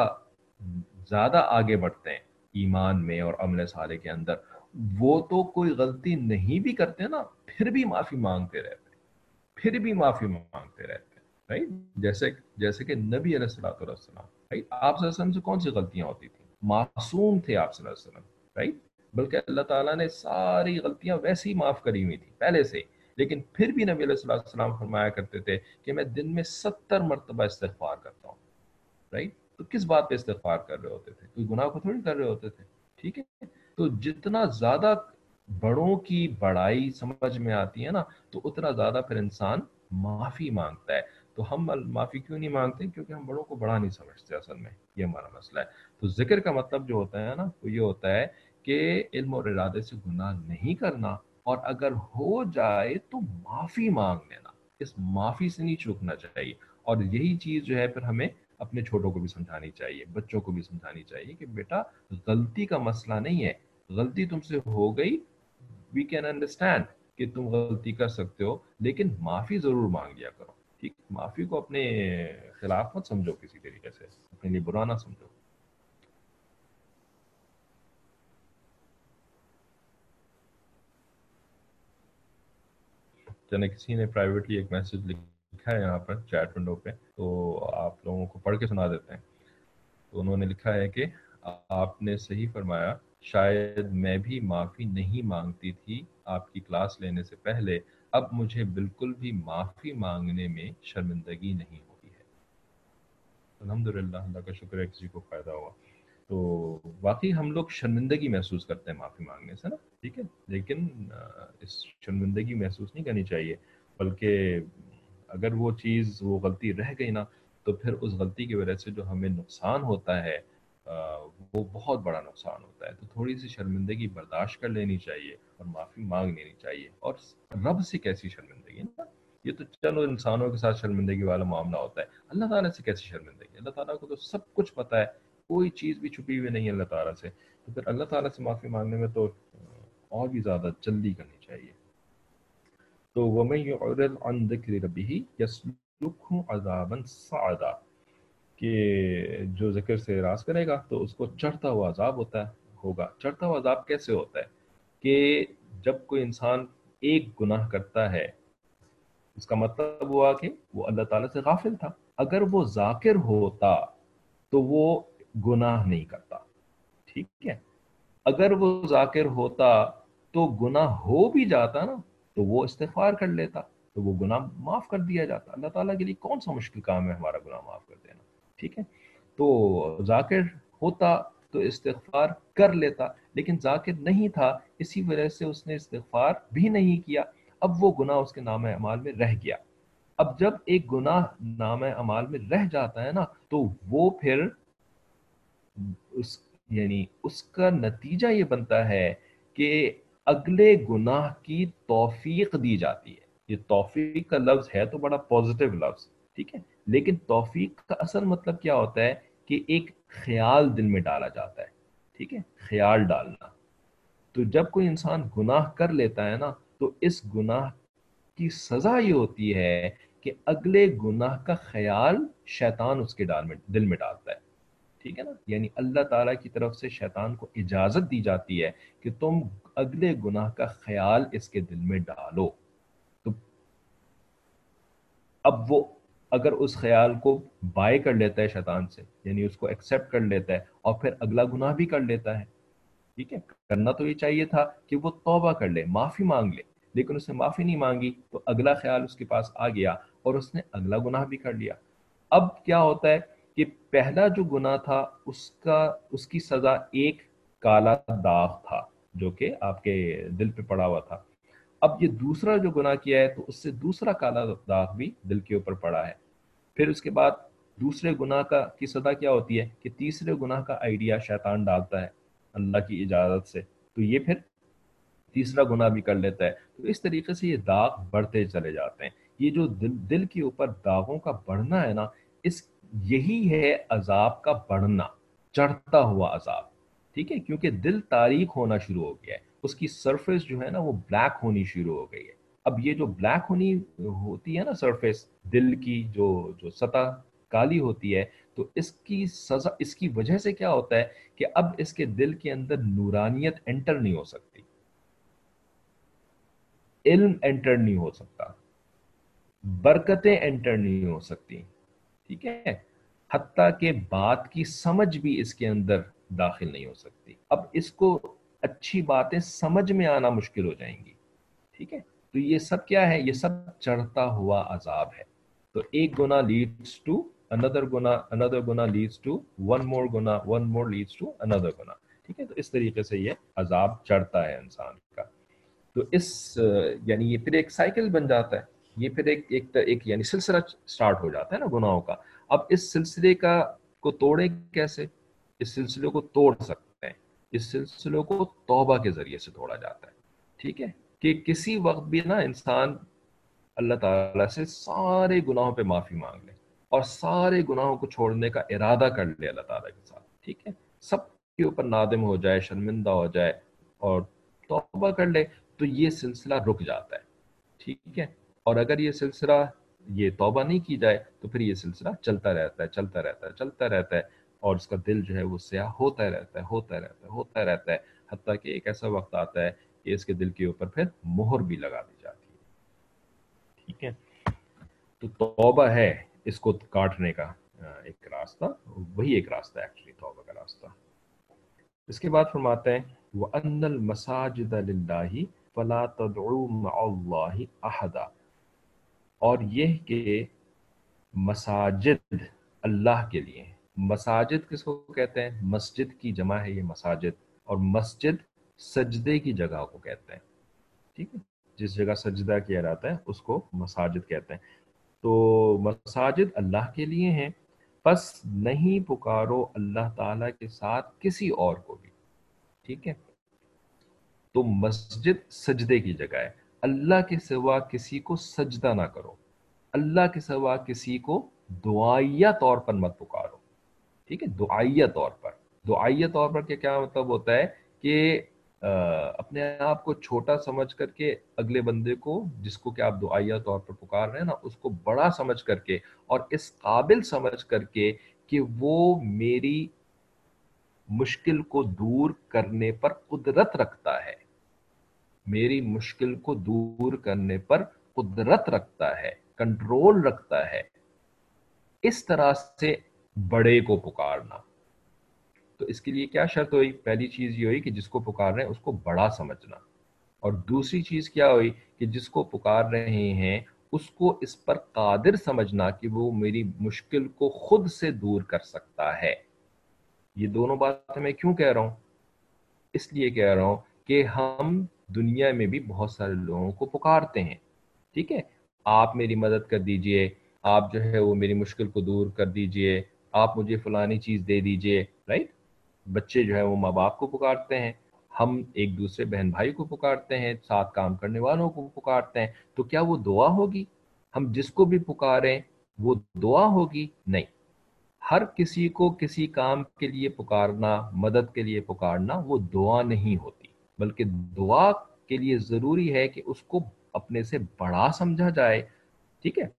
زیادہ آگے بڑھتے ہیں ایمان میں اور عمل صالح کے اندر، وہ تو کوئی غلطی نہیں بھی کرتے نا پھر بھی معافی مانگتے رہتے ہیں، پھر بھی معافی مانگتے رہتے ہیں. رائٹ. جیسے جیسے کہ نبی علیہ الصلوۃ والسلام، رائٹ، آپ صلی اللہ علیہ وسلم سے کون سی غلطیاں ہوتی تھیں؟ معصوم تھے آپ صلی اللہ علیہ وسلم، رائٹ. بلکہ اللہ تعالیٰ نے ساری غلطیاں ویسے ہی معاف کری ہوئی تھی پہلے سے، لیکن پھر بھی نبی علیہ الصلوۃ والسلام فرمایا کرتے تھے کہ میں دن میں ستر مرتبہ استغفار کرتا ہوں. رائٹ. تو کس بات پہ استغفار کر رہے ہوتے تھے؟ کوئی گناہ کو تھوڑی کر رہے ہوتے تھے. ٹھیک ہے. تو جتنا زیادہ بڑوں کی بڑائی سمجھ میں آتی ہے نا، تو اتنا زیادہ پھر انسان معافی مانگتا ہے. تو ہم معافی کیوں نہیں مانگتے؟ کیونکہ ہم بڑوں کو بڑا نہیں سمجھتے، اصل میں یہ ہمارا مسئلہ ہے۔ تو ذکر کا مطلب جو ہوتا ہے نا وہ یہ ہوتا ہے کہ علم اور ارادے سے گناہ نہیں کرنا، اور اگر ہو جائے تو معافی مانگ لینا، اس معافی سے نہیں چوکنا چاہیے۔ اور یہی چیز جو ہے پھر ہمیں اپنے چھوٹوں کو بھی سمجھانی چاہیے، بچوں کو بھی سمجھانی چاہیے کہ بیٹا غلطی کا مسئلہ نہیں ہے، غلطی تم سے ہو گئی، وی کین انڈرسٹینڈ کہ تم غلطی کر سکتے ہو، لیکن معافی ضرور مانگ لیا کرو، ٹھیک؟ معافی کو اپنے خلاف مت سمجھو، کسی طریقے سے اپنے لیے برا نہ سمجھو۔ چلے کسی نے پرائیویٹلی ایک میسج لکھا ہے یہاں پر چیٹ ونڈو پہ، تو آپ لوگوں کو پڑھ کے سنا دیتے ہیں۔ تو انہوں نے لکھا ہے کہ آپ نے صحیح فرمایا، شاید میں بھی معافی نہیں مانگتی تھی آپ کی کلاس لینے سے پہلے، اب مجھے بالکل بھی معافی مانگنے میں شرمندگی نہیں ہوتی ہے۔ الحمدللہ، اللہ کا شکر ہے کسی کو فائدہ ہوا۔ تو واقعی ہم لوگ شرمندگی محسوس کرتے ہیں معافی مانگنے سے نا، ٹھیک ہے، لیکن اس شرمندگی محسوس نہیں کرنی چاہیے، بلکہ اگر وہ چیز وہ غلطی رہ گئی نا، تو پھر اس غلطی کی وجہ سے جو ہمیں نقصان ہوتا ہے وہ بہت بڑا نقصان ہوتا ہے، تو تھوڑی سی شرمندگی برداشت کر لینی چاہیے اور معافی مانگ لینی چاہیے۔ اور رب سے کیسی شرمندگی نا، یہ تو چلو انسانوں کے ساتھ شرمندگی والا معاملہ ہوتا ہے، اللہ تعالیٰ سے کیسی شرمندگی؟ اللہ تعالیٰ کو تو سب کچھ پتہ ہے، کوئی چیز بھی چھپی ہوئی نہیں ہے اللہ تعالیٰ سے، تو پھر اللہ تعالیٰ سے معافی مانگنے میں تو اور بھی زیادہ جلدی کرنی چاہیے۔ تو وَمَن يُعْرِضْ عَن ذِكْرِ رَبِّهِ يَسْلُكْهُ عَذَابًا صَعَدًا، کہ جو ذکر سے اعراض کرے گا تو اس کو چڑھتا ہوا عذاب ہوتا ہے ہوگا۔ چڑھتا ہوا عذاب کیسے ہوتا ہے؟ کہ جب کوئی انسان ایک گناہ کرتا ہے، اس کا مطلب ہوا کہ وہ اللہ تعالیٰ سے غافل تھا۔ اگر وہ ذاکر ہوتا تو وہ گناہ نہیں کرتا، ٹھیک ہے؟ اگر وہ ذاکر ہوتا تو گناہ ہو بھی جاتا نا تو وہ استغفار کر لیتا، تو وہ گناہ معاف کر دیا جاتا۔ اللہ تعالیٰ کے لیے کون سا مشکل کام ہے ہمارا گناہ معاف کر دینا، ٹھیک ہے؟ تو ذاکر ہوتا تو استغفار کر لیتا، لیکن ذاکر نہیں تھا، اسی وجہ سے اس نے استغفار بھی نہیں کیا، اب وہ گناہ اس کے نام اعمال میں رہ گیا۔ اب جب ایک گناہ نام اعمال میں رہ جاتا ہے نا تو وہ پھر اس یعنی اس کا نتیجہ یہ بنتا ہے کہ اگلے گناہ کی توفیق دی جاتی ہے۔ یہ توفیق کا لفظ ہے تو بڑا پازیٹیو لفظ، ٹھیک ہے، لیکن توفیق کا اصل مطلب کیا ہوتا ہے کہ ایک خیال دل میں ڈالا جاتا ہے، ٹھیک ہے، خیال ڈالنا۔ تو جب کوئی انسان گناہ کر لیتا ہے نا تو اس گناہ کی سزا یہ ہوتی ہے کہ اگلے گناہ کا خیال شیطان اس کے دل میں ڈالتا ہے، ٹھیک ہے نا؟ یعنی اللہ تعالیٰ کی طرف سے شیطان کو اجازت دی جاتی ہے کہ تم اگلے گناہ کا خیال اس کے دل میں ڈالو۔ تو اب وہ اگر اس خیال کو بائے کر لیتا ہے شیطان سے، یعنی اس کو ایکسیپٹ کر لیتا ہے اور پھر اگلا گناہ بھی کر لیتا ہے، ٹھیک ہے، کرنا تو یہ چاہیے تھا کہ وہ توبہ کر لے، معافی مانگ لے، لیکن اس نے معافی نہیں مانگی تو اگلا خیال اس کے پاس آ گیا اور اس نے اگلا گناہ بھی کر لیا۔ اب کیا ہوتا ہے کہ پہلا جو گناہ تھا اس کا اس کی سزا ایک کالا داغ تھا جو کہ آپ کے دل پہ پڑا ہوا تھا۔ اب یہ دوسرا جو گناہ کیا ہے تو اس سے دوسرا کالا داغ بھی دل کے اوپر پڑا ہے۔ پھر اس کے بعد دوسرے گناہ کا کی سزا کیا ہوتی ہے کہ تیسرے گناہ کا آئیڈیا شیطان ڈالتا ہے اللہ کی اجازت سے، تو یہ پھر تیسرا گناہ بھی کر لیتا ہے۔ تو اس طریقے سے یہ داغ بڑھتے چلے جاتے ہیں۔ یہ جو دل دل کے اوپر داغوں کا بڑھنا ہے نا، اس یہی ہے عذاب کا بڑھنا، چڑھتا ہوا عذاب، ٹھیک ہے، کیونکہ دل تاریک ہونا شروع ہو گیا ہے، اس کی سرفیس جو ہے نا وہ بلیک ہونی شروع ہو گئی ہے۔ اب یہ جو بلیک ہونی ہوتی ہے نا سرفیس دل کی، جو جو سطح کالی ہوتی ہے، تو اس کی سزا اس کی وجہ سے کیا ہوتا ہے کہ اب اس کے دل کے اندر نورانیت انٹر نہیں ہو سکتی، علم انٹر نہیں ہو سکتا، برکتیں انٹر نہیں ہو سکتی، ٹھیک ہے، حتیٰ کہ بات کی سمجھ بھی اس کے اندر داخل نہیں ہو سکتی۔ اب اس کو اچھی باتیں سمجھ میں آنا مشکل ہو جائیں گی، ٹھیک ہے۔ تو یہ سب کیا ہے؟ یہ سب چڑھتا ہوا عذاب ہے۔ تو ایک گناہ لیڈس ٹو another گناہ another گناہ لیڈس ٹو one more گناہ one more leads to another گناہ، ٹھیک ہے۔ تو اس طریقے سے یہ عذاب چڑھتا ہے انسان کا۔ تو اس یعنی یہ پھر ایک سائیکل بن جاتا ہے، یہ پھر ایک ایک ایک یعنی سلسلہ سٹارٹ ہو جاتا ہے نا گناہوں کا. اب اس سلسلے کا کو توڑیں کیسے؟ اس سلسلے کو توڑ سکتے ہیں، اس سلسلے کو توبہ کے ذریعے سے توڑا جاتا ہے. ٹھیک ہے، کہ کسی وقت بھی نا انسان اللہ تعالیٰ سے سارے گناہوں پہ معافی مانگ لے اور سارے گناہوں کو چھوڑنے کا ارادہ کر لے اللہ تعالیٰ کے ساتھ. ٹھیک ہے، سب کے اوپر نادم ہو جائے، شرمندہ ہو جائے اور توبہ کر لے، تو یہ سلسلہ رک جاتا ہے. ٹھیک ہے، اور اگر یہ سلسلہ یہ توبہ نہیں کی جائے تو پھر یہ سلسلہ چلتا رہتا ہے چلتا رہتا ہے چلتا رہتا ہے اور اس کا دل جو ہے وہ سیاہ ہوتا رہتا ہے ہوتا رہتا ہے ہوتا رہتا ہے حتیٰ کہ ایک ایسا وقت آتا ہے کہ اس کے دل کے اوپر پھر مہر بھی لگا دی جاتی ہے. ٹھیک ہے، تو توبہ ہے اس کو کاٹنے کا ایک راستہ، وہی ایک راستہ ہے ایکچولی توبہ کا راستہ. اس کے بعد فرماتے ہیں وَأَنَّ الْمَسَاجِدَ لِلَّهِ فَلَا تَدْعُوا مَعَ اللَّهِ أَحَدًا، اور یہ کہ مساجد اللہ کے لیے. مساجد کس کو کہتے ہیں؟ مسجد کی جمع ہے یہ مساجد، اور مسجد سجدے کی جگہ کو کہتے ہیں. ٹھیک ہے، جس جگہ سجدہ کیا جاتا ہے اس کو مساجد کہتے ہیں. تو مساجد اللہ کے لیے ہیں، پس نہیں پکارو اللہ تعالیٰ کے ساتھ کسی اور کو بھی. ٹھیک ہے، تو مسجد سجدے کی جگہ ہے، اللہ کے سوا کسی کو سجدہ نہ کرو، اللہ کے سوا کسی کو دعائیہ طور پر مت پکارو. ٹھیک ہے، دعائیہ طور پر. دعائیہ طور پر کیا کیا مطلب ہوتا ہے کہ اپنے آپ کو چھوٹا سمجھ کر کے اگلے بندے کو جس کو کہ آپ دعائیہ طور پر پکار رہے ہیں نا اس کو بڑا سمجھ کر کے اور اس قابل سمجھ کر کے کہ وہ میری مشکل کو دور کرنے پر قدرت رکھتا ہے، میری مشکل کو دور کرنے پر قدرت رکھتا ہے، کنٹرول رکھتا ہے. اس طرح سے بڑے کو پکارنا. تو اس کے لیے کیا شرط ہوئی؟ پہلی چیز یہ ہوئی کہ جس کو پکار رہے ہیں اس کو بڑا سمجھنا، اور دوسری چیز کیا ہوئی کہ جس کو پکار رہے ہیں اس کو اس پر قادر سمجھنا کہ وہ میری مشکل کو خود سے دور کر سکتا ہے. یہ دونوں باتیں میں کیوں کہہ رہا ہوں؟ اس لیے کہہ رہا ہوں کہ ہم دنیا میں بھی بہت سارے لوگوں کو پکارتے ہیں. ٹھیک ہے، آپ میری مدد کر دیجئے، آپ جو ہے وہ میری مشکل کو دور کر دیجئے، آپ مجھے فلانی چیز دے دیجئے. رائٹ، بچے جو ہے وہ ماں باپ کو پکارتے ہیں، ہم ایک دوسرے بہن بھائی کو پکارتے ہیں، ساتھ کام کرنے والوں کو پکارتے ہیں. تو کیا وہ دعا ہوگی؟ ہم جس کو بھی پکاریں وہ دعا ہوگی؟ نہیں. ہر کسی کو کسی کام کے لیے پکارنا، مدد کے لیے پکارنا وہ دعا نہیں ہوتی، بلکہ دعا کے لیے ضروری ہے کہ اس کو اپنے سے بڑا سمجھا جائے. ٹھیک ہے،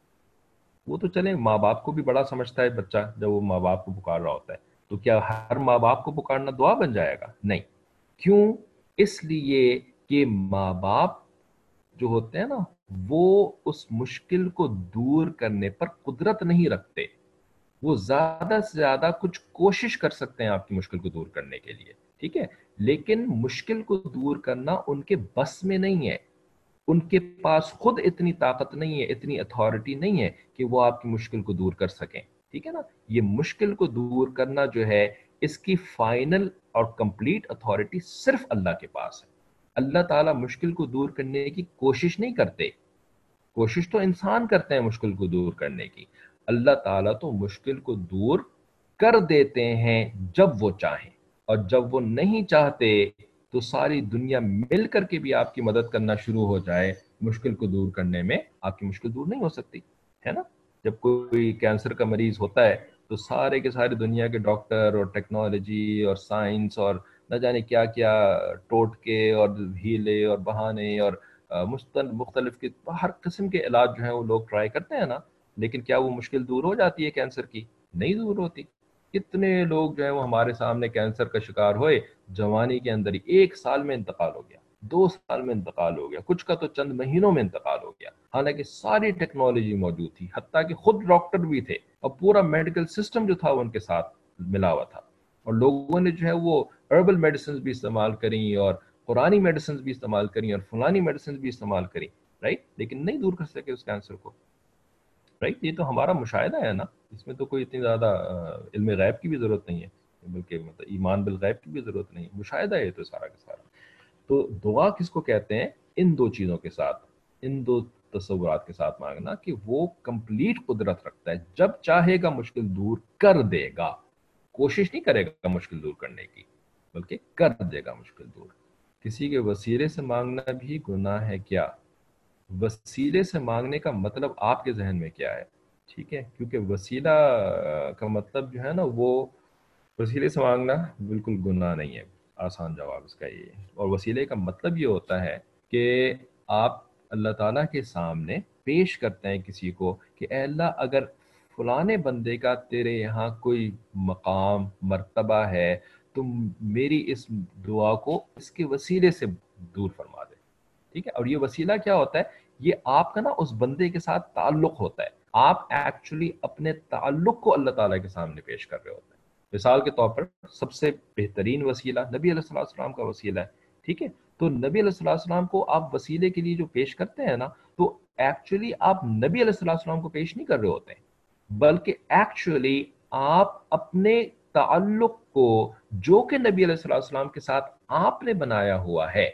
وہ تو چلیں ماں باپ کو بھی بڑا سمجھتا ہے بچہ جب وہ ماں باپ کو پکار رہا ہوتا ہے، تو کیا ہر ماں باپ کو پکارنا دعا بن جائے گا؟ نہیں. کیوں؟ اس لیے کہ ماں باپ جو ہوتے ہیں نا وہ اس مشکل کو دور کرنے پر قدرت نہیں رکھتے. وہ زیادہ سے زیادہ کچھ کوشش کر سکتے ہیں آپ کی مشکل کو دور کرنے کے لیے. ٹھیک ہے، لیکن مشکل کو دور کرنا ان کے بس میں نہیں ہے. ان کے پاس خود اتنی طاقت نہیں ہے، اتنی اتھارٹی نہیں ہے کہ وہ آپ کی مشکل کو دور کر سکیں. ٹھیک ہے نا، یہ مشکل کو دور کرنا جو ہے اس کی فائنل اور کمپلیٹ اتھارٹی صرف اللہ کے پاس ہے. اللہ تعالیٰ مشکل کو دور کرنے کی کوشش نہیں کرتے، کوشش تو انسان کرتے ہیں مشکل کو دور کرنے کی. اللہ تعالیٰ تو مشکل کو دور کر دیتے ہیں جب وہ چاہیں، اور جب وہ نہیں چاہتے تو ساری دنیا مل کر کے بھی آپ کی مدد کرنا شروع ہو جائے مشکل کو دور کرنے میں، آپ کی مشکل دور نہیں ہو سکتی ہے نا. جب کوئی کینسر کا مریض ہوتا ہے تو سارے کے سارے دنیا کے ڈاکٹر اور ٹیکنالوجی اور سائنس اور نہ جانے کیا کیا ٹوٹکے اور ہیلے اور بہانے اور مختلف کے ہر قسم کے علاج جو ہیں وہ لوگ ٹرائی کرتے ہیں نا، لیکن کیا وہ مشکل دور ہو جاتی ہے کینسر کی؟ نہیں دور ہوتی. کتنے لوگ جو ہیں وہ ہمارے سامنے کینسر کا شکار ہوئے جوانی کے اندر ہی، ایک سال میں انتقال ہو گیا، دو سال میں انتقال ہو گیا، کچھ کا تو چند مہینوں میں انتقال ہو گیا، حالانکہ ساری ٹیکنالوجی موجود تھی، حتیٰ کہ خود ڈاکٹر بھی تھے اور پورا میڈیکل سسٹم جو تھا وہ ان کے ساتھ ملا ہوا تھا، اور لوگوں نے جو ہے وہ ہربل میڈیسنز بھی استعمال کریں اور قرآنی میڈیسنز بھی استعمال کریں اور فلانی میڈیسنز بھی استعمال کریں، رائٹ، لیکن نہیں دور کر سکے اس کینسر کو. رائٹ، یہ تو ہمارا مشاہدہ ہے نا، اس میں تو کوئی اتنی زیادہ علم غیب کی بھی ضرورت نہیں ہے، بلکہ مطلب ایمان بالغیب کی بھی ضرورت نہیں ہے، مشاہدہ ہے تو سارا کا سارا. تو دعا کس کو کہتے ہیں؟ ان دو چیزوں کے ساتھ، ان دو تصورات کے ساتھ مانگنا کہ وہ کمپلیٹ قدرت رکھتا ہے، جب چاہے گا مشکل دور کر دے گا، کوشش نہیں کرے گا مشکل دور کرنے کی بلکہ کر دے گا مشکل دور۔ کسی کے وسیلے سے مانگنا بھی گناہ ہے کیا؟ وسیلے سے مانگنے کا مطلب آپ کے ذہن میں کیا ہے؟ ٹھیک ہے، کیونکہ وسیلہ کا مطلب جو ہے نا، وہ وسیلے سے مانگنا بالکل گناہ نہیں ہے، آسان جواب اس کا یہ ہے۔ اور وسیلے کا مطلب یہ ہوتا ہے کہ آپ اللہ تعالیٰ کے سامنے پیش کرتے ہیں کسی کو کہ اے اللہ، اگر فلانے بندے کا تیرے یہاں کوئی مقام مرتبہ ہے، تم میری اس دعا کو اس کے وسیلے سے دور فرما دے۔ ٹھیک ہے، اور یہ وسیلہ کیا ہوتا ہے؟ یہ آپ کا نا اس بندے کے ساتھ تعلق ہوتا ہے، آپ ایکچولی اپنے تعلق کو اللہ تعالیٰ کے سامنے پیش کر رہے ہوتے ہیں۔ مثال کے طور پر سب سے بہترین وسیلہ نبی علیہ الصلوۃ والسلام کا وسیلہ ہے، ٹھیک ہے؟ تو نبی علیہ الصلوۃ والسلام کو آپ وسیلے کے لیے جو پیش کرتے ہیں نا، تو ایکچولی آپ نبی علیہ الصلوۃ والسلام کو پیش نہیں کر رہے ہوتے ہیں، بلکہ ایکچولی آپ اپنے تعلق کو جو کہ نبی علیہ الصلوۃ والسلام کے ساتھ آپ نے بنایا ہوا ہے،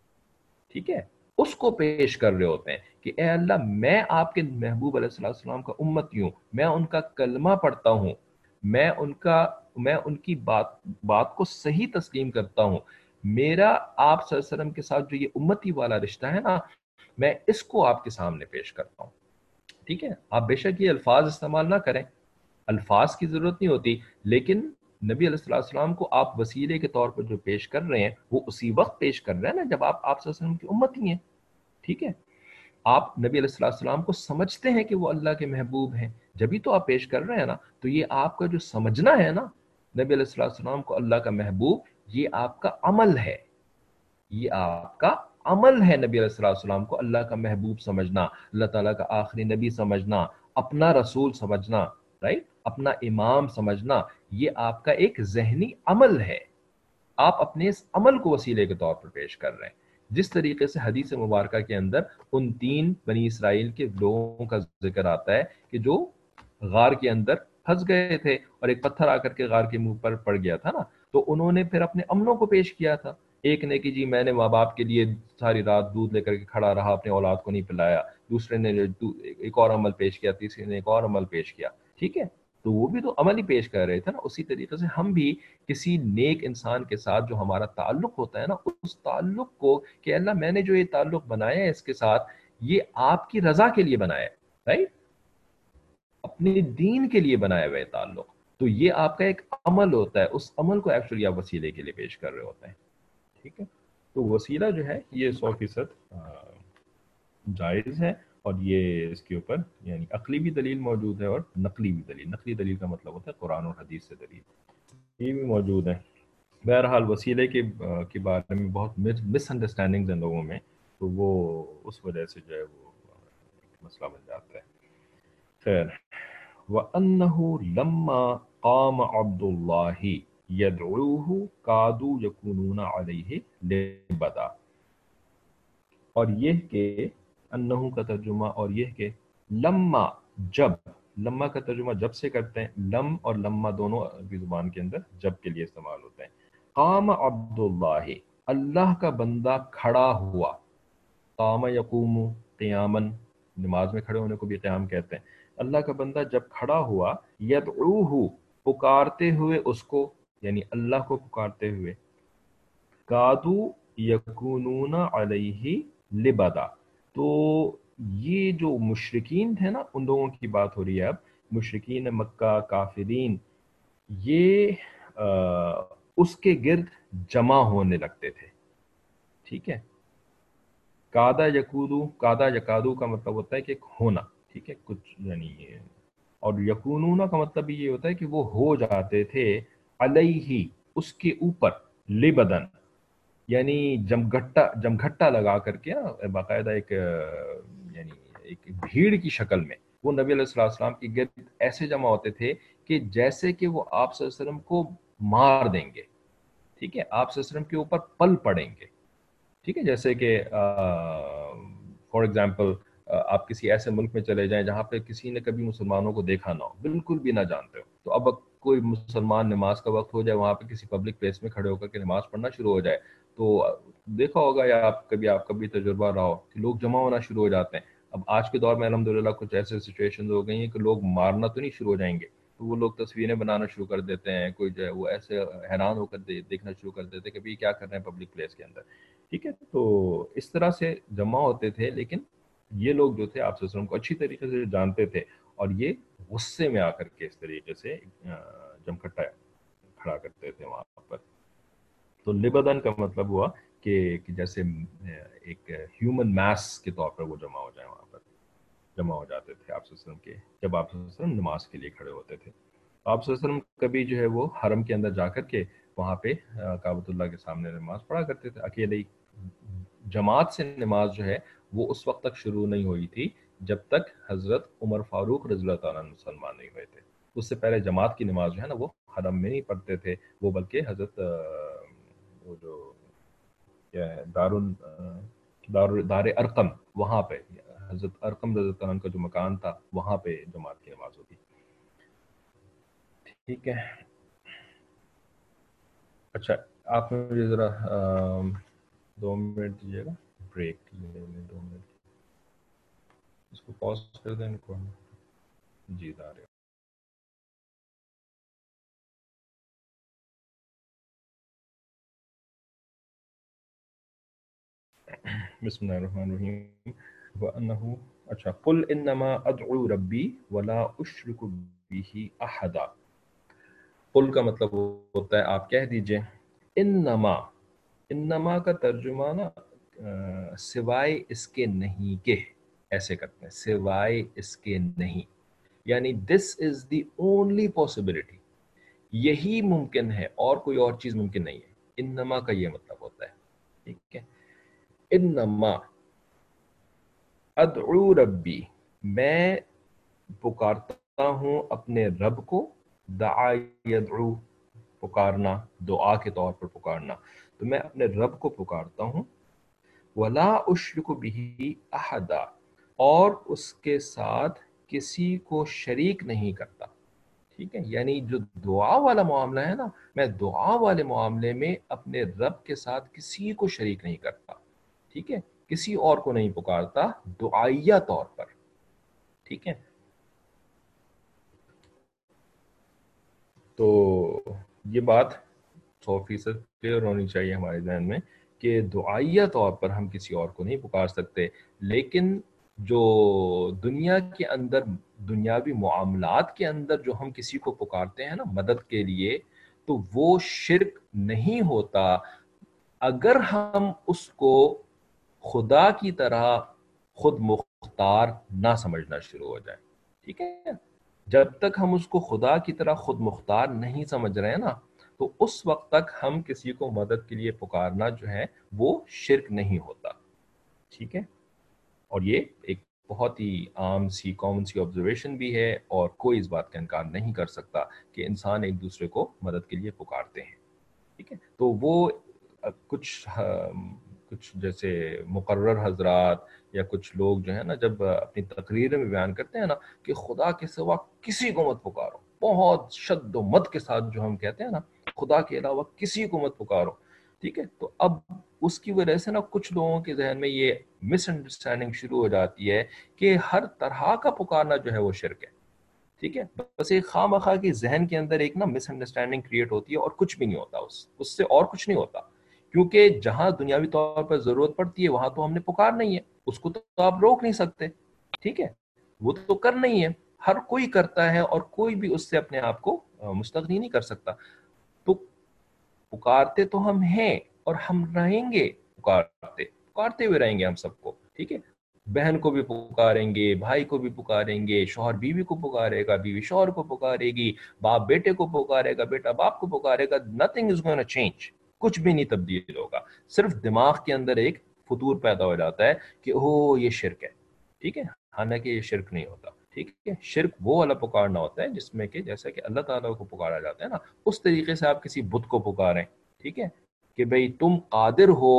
ٹھیک ہے، اس کو پیش کر رہے ہوتے ہیں کہ اے اللہ، میں آپ کے محبوب علیہ الصلوۃ والسلام کا امتی ہوں، میں ان کا کلمہ پڑھتا ہوں، میں ان کا میں ان کی بات بات کو صحیح تسلیم کرتا ہوں، میرا آپ صلی اللہ علیہ وسلم کے ساتھ جو یہ امتی والا رشتہ ہے نا، میں اس کو آپ کے سامنے پیش کرتا ہوں۔ ٹھیک ہے، آپ بے شک یہ الفاظ استعمال نہ کریں، الفاظ کی ضرورت نہیں ہوتی، لیکن نبی علیہ الصلوۃ والسلام کو آپ وسیلے کے طور پر جو پیش کر رہے ہیں، وہ اسی وقت پیش کر رہے ہیں نا جب آپ آپ صلی اللہ علیہ وسلم کی امتی ہیں۔ ٹھیک ہے، آپ نبی علیہ الصلوۃ والسلام کو سمجھتے ہیں کہ وہ اللہ کے محبوب ہیں، جبھی تو آپ پیش کر رہے ہیں نا، تو یہ آپ کا جو سمجھنا ہے نا نبی علیہ الصلوۃ والسلام کو اللہ کا محبوب، یہ آپ کا عمل ہے، یہ آپ کا عمل ہے نبی علیہ الصلوۃ والسلام کو اللہ کا محبوب سمجھنا، اللہ تعالیٰ کا آخری نبی سمجھنا، اپنا رسول سمجھنا، رائٹ، اپنا امام سمجھنا، یہ آپ کا ایک ذہنی عمل ہے، آپ اپنے اس عمل کو وسیلے کے طور پر پیش کر رہے ہیں۔ جس طریقے سے حدیث مبارکہ کے اندر ان تین بنی اسرائیل کے لوگوں کا ذکر آتا ہے کہ جو غار کے اندر پھنس گئے تھے اور ایک پتھر آ کر کے غار کے منہ پر پڑ گیا تھا نا، تو انہوں نے پھر اپنے امنوں کو پیش کیا تھا۔ ایک نے کہ جی میں نے ماں باپ کے لیے ساری رات دودھ لے کر کے کھڑا رہا، اپنے اولاد کو نہیں پلایا، دوسرے نے ایک اور عمل پیش کیا، تیسرے نے ایک اور عمل پیش کیا، ٹھیک ہے، تو وہ بھی تو عمل ہی پیش کر رہے تھے نا۔ اسی طریقے سے ہم بھی کسی نیک انسان کے ساتھ جو ہمارا تعلق ہوتا ہے نا، اس تعلق کو کہ اللہ میں نے جو یہ تعلق بنایا ہے اس کے ساتھ، یہ آپ کی رضا کے لیے بنایا ہے، رائٹ، اپنے دین کے لیے بنایا ہوا ہے تعلق، تو یہ آپ کا ایک عمل ہوتا ہے، اس عمل کو ایکچولی آپ وسیلے کے لیے پیش کر رہے ہوتے ہیں۔ ٹھیک ہے، تو وسیلہ جو ہے یہ سو فیصد جائز ہے، اور یہ اس کے اوپر یعنی عقلی بھی دلیل موجود ہے اور نقلی بھی دلیل۔ نقلی دلیل کا مطلب ہوتا ہے قرآن اور حدیث سے دلیل، یہ بھی موجود ہے۔ بہرحال وسیلے کے کے بارے میں بہت مس انڈرسٹینڈنگز ہیں لوگوں میں، تو وہ اس وجہ سے جو ہے وہ مسئلہ بن جاتا ہے۔ خیر، وَأَنَّهُ لَمَّا قَامَ عَبْدُ اللَّهِ يَدْعُوهُ كَادُوا يَكُونُونَ عَلَيْهِ لِبَدًا، اور یہ کہ انہو کا ترجمہ، اور یہ کہ لما، جب، لما کا ترجمہ جب سے کرتے ہیں، لم اور لما دونوں عربی زبان کے اندر جب کے لیے استعمال ہوتے ہیں۔ قام عبداللہ، اللہ کا بندہ کھڑا ہوا، قام یقوم قیامن، نماز میں کھڑے ہونے کو بھی قیام کہتے ہیں۔ اللہ کا بندہ جب کھڑا ہوا، یدعوہ، پکارتے ہوئے اس کو، یعنی اللہ کو پکارتے ہوئے، کادو یکونون علیہ لبدا، تو یہ جو مشرکین تھے نا، ان لوگوں کی بات ہو رہی ہے اب، مشرکین مکہ، کافرین، یہ آ, اس کے گرد جمع ہونے لگتے تھے، ٹھیک ہے۔ کادا یکودو، کادا یکادو کا مطلب ہوتا ہے کہ ہونا، ٹھیک ہے، کچھ یعنی، اور یکونون کا مطلب بھی یہ ہوتا ہے کہ وہ ہو جاتے تھے، علیہ، اس کے اوپر، لبدن، یعنی جمگھٹا جمگھٹا لگا کر کے نا، باقاعدہ ایک یعنی ایک بھیڑ کی شکل میں وہ نبی علیہ الصلوۃ والسلام کے گرد ایسے جمع ہوتے تھے کہ جیسے کہ وہ آپ صلی اللہ علیہ وسلم کو مار دیں گے، ٹھیک ہے، آپ صلی اللہ علیہ وسلم کے اوپر پل پڑیں گے، ٹھیک ہے، جیسے کہ فار ایگزامپل آپ کسی ایسے ملک میں چلے جائیں جہاں پہ کسی نے کبھی مسلمانوں کو دیکھا نہ ہو، بالکل بھی نہ جانتے ہو، تو اب کوئی مسلمان نماز کا وقت ہو جائے، وہاں پہ کسی پبلک پلیس میں کھڑے ہو کر کے نماز پڑھنا شروع ہو جائے، تو دیکھا ہوگا یا آپ کبھی آپ کا بھی تجربہ رہا ہو کہ لوگ جمع ہونا شروع ہو جاتے ہیں، اب آج کے دور میں الحمدللہ کچھ ایسے سچویشن ہو گئی ہیں کہ لوگ مارنا تو نہیں شروع ہو جائیں گے، تو وہ لوگ تصویریں بنانا شروع کر دیتے ہیں، کوئی جو ہے وہ ایسے حیران ہو کر دیکھنا شروع کر دیتے ہیں کہ بھئی کیا کر رہے ہیں پبلک پلیس کے اندر، ٹھیک ہے. تو اس طرح سے جمع ہوتے تھے، لیکن یہ لوگ جو تھے آپ صلی اللہ علیہ وسلم کو اچھی طریقے سے جانتے تھے، اور یہ غصے میں آ کر کے اس طریقے سے جمکھٹا کھڑا کرتے تھے وہاں پر. تو لبدن کا مطلب ہوا کہ جیسے ایک ہیومن میس کے طور پر وہ جمع ہو جائیں، وہاں پر جمع ہو جاتے تھے آپ صلی اللہ علیہ وسلم کے، جب آپ صلی اللہ علیہ وسلم نماز کے لیے کھڑے ہوتے تھے. آپ صلی اللہ علیہ وسلم کبھی جو ہے وہ حرم کے اندر جا کر کے وہاں پہ کعبۃ اللہ کے سامنے نماز پڑھا کرتے تھے اکیلے ہی. جماعت سے نماز جو ہے وہ اس وقت تک شروع نہیں ہوئی تھی جب تک حضرت عمر فاروق رضی اللہ تعالیٰ عنہ مسلمان نہیں ہوئے تھے. اس سے پہلے جماعت کی نماز جو ہے نا وہ حرم میں نہیں پڑھتے تھے، وہ بلکہ حضرت وہ جو کیا ہے دار دار دار ارقم، وہاں پہ حضرت ارقم رضی اللہ عنہ کا جو مکان تھا وہاں پہ جماعت کی نماز ہوتی. ٹھیک ہے. اچھا آپ مجھے ذرا دو منٹ دیجیے گا، بریک لے لیں دو منٹ. اس کو پاز کر دیں ان کو. جی آ رہے. بسم اللہ الرحمن الرحیم. وَأَنَّهُ اچھا قُلْ إِنَّمَا أَدْعُو رَبِّي وَلَا أُشْرِكُ بِهِ أَحَدًا. قُلْ کا مطلب ہوتا ہے آپ کہہ دیجئے. انما انما کا ترجمہ نا سوائے اس کے نہیں کہ، ایسے کرتے ہیں، سوائے اس کے نہیں، یعنی دس از دی اونلی پاسبلٹی، یہی ممکن ہے اور کوئی اور چیز ممکن نہیں ہے. انما کا یہ مطلب ہوتا ہے. ٹھیک ہے. انما ادعو ربی، میں پکارتا ہوں اپنے رب کو. دعا یدعو پکارنا، دعا کے طور پر پکارنا، تو میں اپنے رب کو پکارتا ہوں. ولا اشرک بہ احدا، اور اس کے ساتھ کسی کو شریک نہیں کرتا. ٹھیک ہے. یعنی جو دعا والا معاملہ ہے نا، میں دعا والے معاملے میں اپنے رب کے ساتھ کسی کو شریک نہیں کرتا. ٹھیک ہے. کسی اور کو نہیں پکارتا دعائیہ طور پر. ٹھیک ہے. تو یہ بات سو فیصد کلیئر ہونی چاہیے ہمارے ذہن میں کہ دعائیہ طور پر ہم کسی اور کو نہیں پکار سکتے، لیکن جو دنیا کے اندر دنیاوی معاملات کے اندر جو ہم کسی کو پکارتے ہیں نا مدد کے لیے، تو وہ شرک نہیں ہوتا اگر ہم اس کو خدا کی طرح خود مختار نہ سمجھنا شروع ہو جائے. ٹھیک ہے. جب تک ہم اس کو خدا کی طرح خود مختار نہیں سمجھ رہے ہیں نا، تو اس وقت تک ہم کسی کو مدد کے لیے پکارنا جو ہے وہ شرک نہیں ہوتا. ٹھیک ہے. اور یہ ایک بہت ہی عام سی کامن سی آبزرویشن بھی ہے، اور کوئی اس بات کا انکار نہیں کر سکتا کہ انسان ایک دوسرے کو مدد کے لیے پکارتے ہیں. ٹھیک ہے. تو وہ کچھ کچھ جیسے مقرر حضرات یا کچھ لوگ جو ہے نا جب اپنی تقریر میں بیان کرتے ہیں نا کہ خدا کے سوا کسی کو مت پکارو، بہت شد و مت کے ساتھ جو ہم کہتے ہیں نا خدا کے علاوہ کسی کو مت پکارو. ٹھیک ہے. تو اب اس کی وجہ سے نا کچھ لوگوں کے ذہن میں یہ مس انڈرسٹینڈنگ شروع ہو جاتی ہے کہ ہر طرح کا پکارنا جو ہے وہ شرک ہے. ٹھیک ہے. بس ایک خواہ مخواہ کی ذہن کے اندر ایک نا مس انڈرسٹینڈنگ کریٹ ہوتی ہے، اور کچھ بھی نہیں ہوتا، اس اس سے اور کچھ نہیں ہوتا. کیونکہ جہاں دنیاوی طور پر ضرورت پڑتی ہے وہاں تو ہم نے پکار نہیں ہے، اس کو تو آپ روک نہیں سکتے. ٹھیک ہے. وہ تو کر نہیں ہے، ہر کوئی کرتا ہے، اور کوئی بھی اس سے اپنے آپ کو مستغنی نہیں کر سکتا. تو پکارتے تو ہم ہیں اور ہم رہیں گے پکارتے پکارتے ہوئے رہیں گے ہم سب کو. ٹھیک ہے. بہن کو بھی پکاریں گے، بھائی کو بھی پکاریں گے، شوہر بیوی کو پکارے گا، بیوی شوہر کو پکارے گی، باپ بیٹے کو پکارے گا، بیٹا باپ کو پکارے گا. nothing is gonna change. کچھ بھی نہیں تبدیل ہوگا. صرف دماغ کے اندر ایک فطور پیدا ہو جاتا ہے کہ او یہ شرک ہے. ٹھیک ہے. حالانکہ یہ شرک نہیں ہوتا. ٹھیک ہے. شرک وہ والا پکارنا ہوتا ہے جس میں کہ جیسا کہ اللہ تعالیٰ کو پکارا جاتا ہے نا، اس طریقے سے آپ کسی بت کو پکاریں. ٹھیک ہے. کہ بھئی تم قادر ہو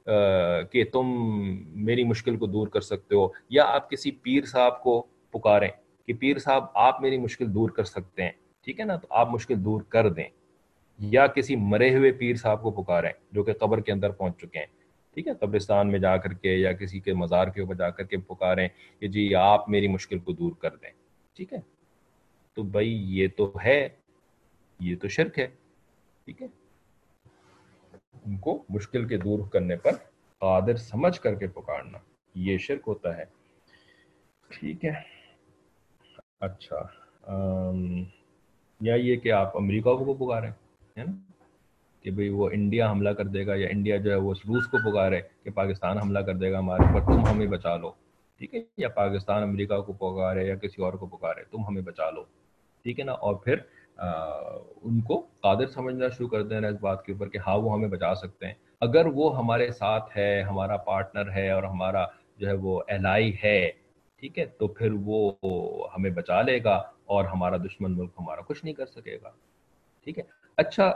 کہ تم میری مشکل کو دور کر سکتے ہو، یا آپ کسی پیر صاحب کو پکاریں کہ پیر صاحب آپ میری مشکل دور کر سکتے ہیں. ٹھیک ہے نا. تو آپ مشکل دور کر دیں. یا کسی مرے ہوئے پیر صاحب کو پکاریں جو کہ قبر کے اندر پہنچ چکے ہیں. ٹھیک ہے، قبرستان میں جا کر کے یا کسی کے مزار کے اوپر جا کر کے پکاریں کہ جی آپ میری مشکل کو دور کر دیں. ٹھیک ہے، تو بھائی یہ تو ہے، یہ تو شرک ہے. ٹھیک ہے، ان کو مشکل کے دور کرنے پر قادر سمجھ کر کے پکارنا یہ شرک ہوتا ہے. ٹھیک ہے. اچھا، آم، یا یہ کہ آپ امریکہ کو پکاریں ہے نا کہ بھئی وہ انڈیا حملہ کر دے گا، یا انڈیا جو ہے وہ روس کو پکارے کہ پاکستان حملہ کر دے گا ہمارے اوپر، تم ہمیں بچا لو. ٹھیک ہے، یا پاکستان امریکہ کو پکارے یا کسی اور کو پکارے تم ہمیں بچا لو. ٹھیک ہے نا، اور پھر آ, ان کو قادر سمجھنا شروع کر دینا اس بات کے اوپر کہ ہاں وہ ہمیں بچا سکتے ہیں. اگر وہ ہمارے ساتھ ہے، ہمارا پارٹنر ہے اور ہمارا جو ہے وہ الائی ہے، ٹھیک ہے، تو پھر وہ ہمیں بچا لے گا اور ہمارا دشمن ملک ہمارا کچھ نہیں کر سکے گا. ٹھیک ہے. اچھا،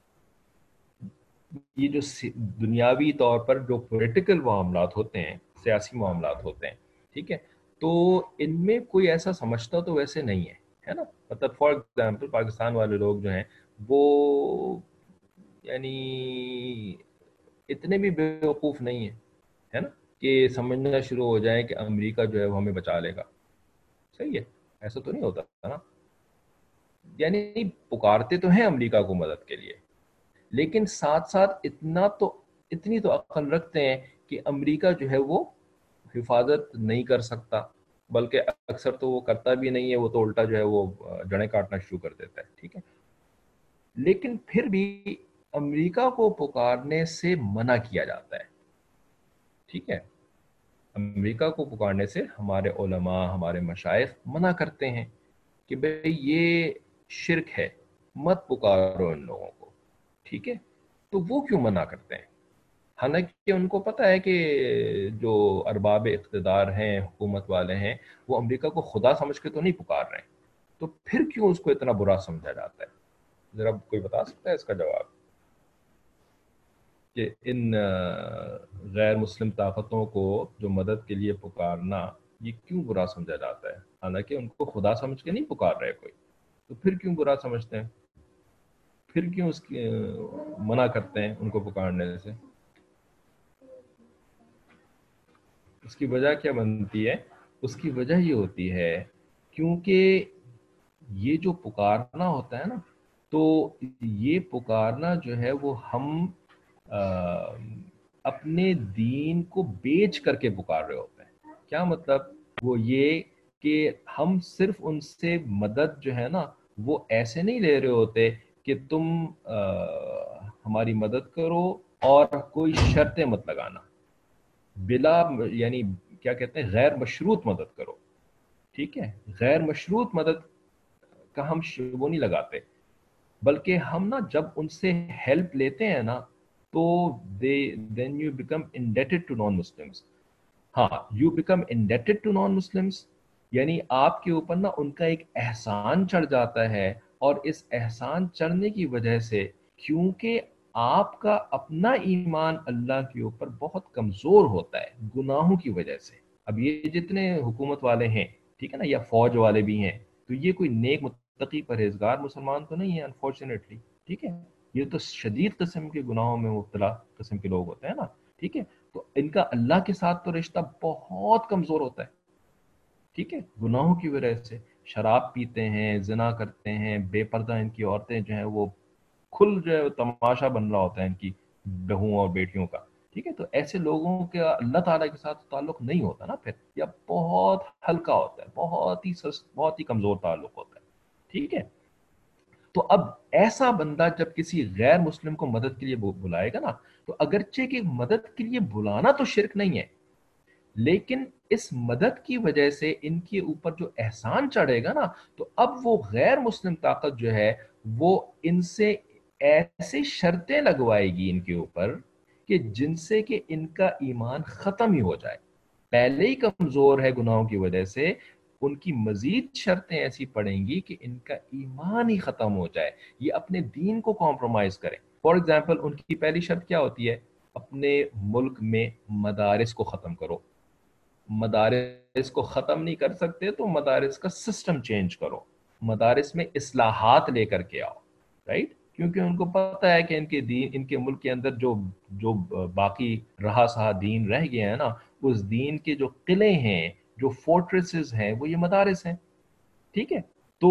یہ جو دنیاوی طور پر جو پولیٹیکل معاملات ہوتے ہیں، سیاسی معاملات ہوتے ہیں، ٹھیک ہے، تو ان میں کوئی ایسا سمجھتا تو ویسے نہیں ہے، ہے نا. مطلب فار ایگزامپل پاکستان والے لوگ جو ہیں وہ یعنی اتنے بھی بیوقوف نہیں ہیں، ہے نا، کہ سمجھنا شروع ہو جائیں کہ امریکہ جو ہے وہ ہمیں بچا لے گا. صحیح ہے، ایسا تو نہیں ہوتا نا. یعنی پکارتے تو ہیں امریکہ کو مدد کے لیے، لیکن ساتھ ساتھ اتنا تو اتنی تو عقل رکھتے ہیں کہ امریکہ جو ہے وہ حفاظت نہیں کر سکتا، بلکہ اکثر تو وہ کرتا بھی نہیں ہے، وہ تو الٹا جو ہے وہ جڑیں کاٹنا شروع کر دیتا ہے. ٹھیک ہے، لیکن پھر بھی امریکہ کو پکارنے سے منع کیا جاتا ہے. ٹھیک ہے، امریکہ کو پکارنے سے ہمارے علماء، ہمارے مشائخ منع کرتے ہیں کہ بھئی یہ شرک ہے، مت پکارو ان لوگوں کو. ٹھیک ہے، تو وہ کیوں منع کرتے ہیں؟ حالانکہ ان کو پتہ ہے کہ جو ارباب اقتدار ہیں، حکومت والے ہیں، وہ امریکہ کو خدا سمجھ کے تو نہیں پکار رہے ہیں، تو پھر کیوں اس کو اتنا برا سمجھا جاتا ہے؟ ذرا کوئی بتا سکتا ہے اس کا جواب کہ ان غیر مسلم طاقتوں کو جو مدد کے لیے پکارنا یہ کیوں برا سمجھا جاتا ہے؟ حالانکہ ان کو خدا سمجھ کے نہیں پکار رہے کوئی، تو پھر کیوں برا سمجھتے ہیں؟ پھر کیوں اس کی منع کرتے ہیں ان کو پکارنے سے؟ اس کی وجہ کیا بنتی ہے؟ اس کی وجہ یہ ہوتی ہے کیونکہ یہ جو پکارنا ہوتا ہے نا، تو یہ پکارنا جو ہے وہ ہم اپنے دین کو بیچ کر کے پکار رہے ہوتے ہیں. کیا مطلب؟ وہ یہ کہ ہم صرف ان سے مدد جو ہے نا وہ ایسے نہیں لے رہے ہوتے کہ تم ہماری مدد کرو اور کوئی شرطیں مت لگانا، بلا یعنی کیا کہتے ہیں غیر مشروط مدد کرو. ٹھیک ہے، غیر مشروط مدد کا ہم وہ نہیں لگاتے، بلکہ ہم نا جب ان سے ہیلپ لیتے ہیں نا تو they then you become indebted to non Muslims. ہاں، you become indebted to non Muslims, یعنی آپ کے اوپر نا ان کا ایک احسان چڑھ جاتا ہے، اور اس احسان چڑھنے کی وجہ سے کیونکہ آپ کا اپنا ایمان اللہ کے اوپر بہت کمزور ہوتا ہے گناہوں کی وجہ سے. اب یہ جتنے حکومت والے ہیں، ٹھیک ہے نا، یا فوج والے بھی ہیں، تو یہ کوئی نیک متقی پرہیزگار مسلمان تو نہیں ہے انفارچونیٹلی. ٹھیک ہے، یہ تو شدید قسم کے گناہوں میں مبتلا قسم کے لوگ ہوتے ہیں نا. ٹھیک ہے، تو ان کا اللہ کے ساتھ تو رشتہ بہت کمزور ہوتا ہے. ٹھیک ہے، گناہوں کی وجہ سے شراب پیتے ہیں، زنا کرتے ہیں، بے پردہ ان کی عورتیں جو ہیں وہ کھل جو ہے تماشا بن رہا ہوتا ہے ان کی بہوؤں اور بیٹیوں کا. ٹھیک ہے، تو ایسے لوگوں کا اللہ تعالیٰ کے ساتھ تعلق نہیں ہوتا نا پھر، یا بہت ہلکا ہوتا ہے، بہت ہی سست، بہت ہی کمزور تعلق ہوتا ہے. ٹھیک ہے، تو اب ایسا بندہ جب کسی غیر مسلم کو مدد کے لیے بلائے گا نا، تو اگرچہ کہ مدد کے لیے بلانا تو شرک نہیں ہے، لیکن اس مدد کی وجہ سے ان کے اوپر جو احسان چڑھے گا نا، تو اب وہ غیر مسلم طاقت جو ہے وہ ان سے ایسے شرطیں لگوائے گی ان کے اوپر کہ جن سے کہ ان کا ایمان ختم ہی ہو جائے. پہلے ہی کمزور ہے گناہوں کی وجہ سے، ان کی مزید شرطیں ایسی پڑیں گی کہ ان کا ایمان ہی ختم ہو جائے، یہ اپنے دین کو کمپرومائز کریں. فار ایگزامپل ان کی پہلی شرط کیا ہوتی ہے؟ اپنے ملک میں مدارس کو ختم کرو. مدارس کو ختم نہیں کر سکتے تو مدارس کا سسٹم چینج کرو، مدارس میں اصلاحات لے کر کے آؤ. رائٹ؟ کیونکہ ان کو پتہ ہے کہ ان کے دین، ان کے ملک کے اندر جو جو باقی رہا سہا دین رہ گیا ہے نا، اس دین کے جو قلعے ہیں، جو فورٹریسز ہیں، وہ یہ مدارس ہیں. ٹھیک ہے، تو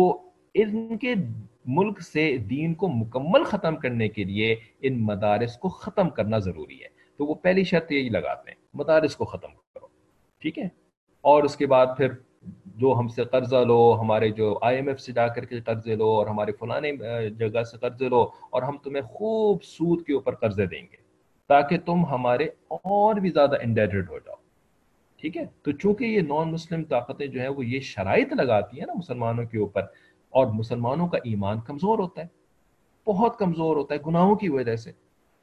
ان کے ملک سے دین کو مکمل ختم کرنے کے لیے ان مدارس کو ختم کرنا ضروری ہے. تو وہ پہلی شرط یہی لگاتے ہیں، مدارس کو ختم کرو. ٹھیک ہے، اور اس کے بعد پھر جو ہم سے قرضہ لو، ہمارے جو آئی ایم ایف سے جا کر کے قرضے لو، اور ہمارے فلانے جگہ سے قرضے لو، اور ہم تمہیں خوب سود کے اوپر قرضے دیں گے تاکہ تم ہمارے اور بھی زیادہ انڈیٹڈ ہو جاؤ. ٹھیک ہے، تو چونکہ یہ نان مسلم طاقتیں جو ہیں وہ یہ شرائط لگاتی ہیں نا مسلمانوں کے اوپر، اور مسلمانوں کا ایمان کمزور ہوتا ہے، بہت کمزور ہوتا ہے گناہوں کی وجہ سے،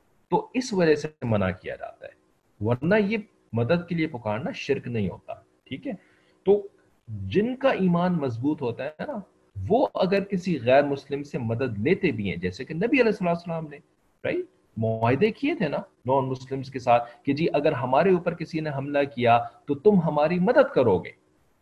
تو اس وجہ سے منع کیا جاتا ہے. ورنہ یہ مدد کے لیے پکارنا شرک نہیں ہوتا. ٹھیک ہے، تو جن کا ایمان مضبوط ہوتا ہے نا، وہ اگر کسی غیر مسلم سے مدد لیتے بھی ہیں، جیسے کہ نبی علیہ الصلوۃ والسلام نے رائٹ معاہدے کیے تھے نا نان مسلمس کے ساتھ کہ جی اگر ہمارے اوپر کسی نے حملہ کیا تو تم ہماری مدد کرو گے.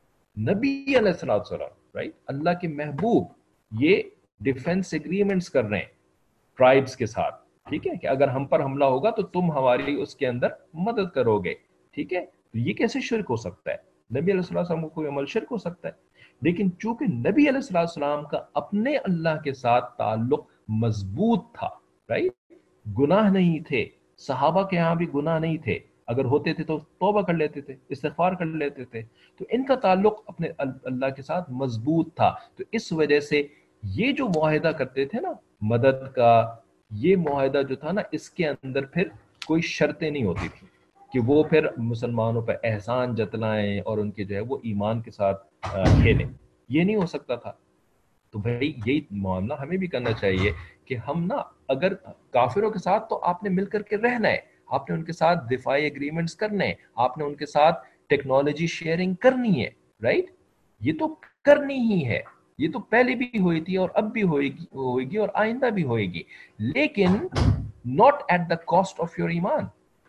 نبی علیہ الصلوۃ والسلام رائٹ اللہ کے محبوب یہ ڈیفنس ایگریمنٹس کر رہے ہیں ٹرائبس کے ساتھ. ٹھیک ہے، کہ اگر ہم پر حملہ ہوگا تو تم ہماری اس کے اندر مدد کرو گے. ٹھیک ہے، تو یہ کیسے شرک ہو سکتا ہے؟ نبی علیہ الصلوۃ والسلام کو کوئی عمل شرک ہو سکتا ہے؟ لیکن چونکہ نبی علیہ الصلوۃ والسلام کا اپنے اللہ کے ساتھ تعلق مضبوط تھا، رائٹ گناہ نہیں تھے، صحابہ کے ہاں بھی گناہ نہیں تھے، اگر ہوتے تھے تو توبہ کر لیتے تھے، استغفار کر لیتے تھے، تو ان کا تعلق اپنے اللہ کے ساتھ مضبوط تھا. تو اس وجہ سے یہ جو معاہدہ کرتے تھے نا مدد کا، یہ معاہدہ جو تھا نا اس کے اندر پھر کوئی شرطیں نہیں ہوتی تھی کہ وہ پھر مسلمانوں پہ احسان جتلائیں اور ان کے جو ہے وہ ایمان کے ساتھ کھیلیں. یہ نہیں ہو سکتا تھا. تو بھائی یہی معاملہ ہمیں بھی کرنا چاہیے کہ ہم نا اگر کافروں کے ساتھ تو آپ نے مل کر کے رہنا ہے، آپ نے ان کے ساتھ دفاعی ایگریمنٹس کرنے ہیں، آپ نے ان کے ساتھ ٹیکنالوجی شیئرنگ کرنی ہے، رائٹ یہ تو کرنی ہی ہے. یہ تو پہلے بھی ہوئی تھی اور اب بھی ہوئے گی ہوئے گی اور آئندہ بھی ہوئے گی، لیکن not at the cost of your ایمان.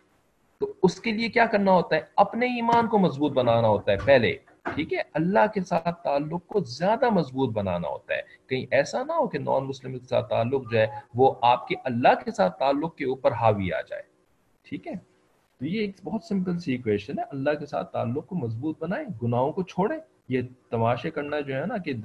تو اس کے لیے کیا کرنا ہوتا ہے؟ اپنے ایمان کو مضبوط بنانا ہوتا ہے پہلے. ٹھیک ہے، اللہ کے ساتھ تعلق کو زیادہ مضبوط بنانا ہوتا ہے. کہیں ایسا نہ ہو کہ نان مسلم کے ساتھ تعلق جو ہے وہ آپ کے اللہ کے ساتھ تعلق کے اوپر حاوی آ جائے. ٹھیک ہے، تو یہ ایک بہت سمپل سی ایکویشن ہے. اللہ کے ساتھ تعلق کو مضبوط بنائیں، گناہوں کو چھوڑیں. یہ تماشے کرنا جو ہے نا کہ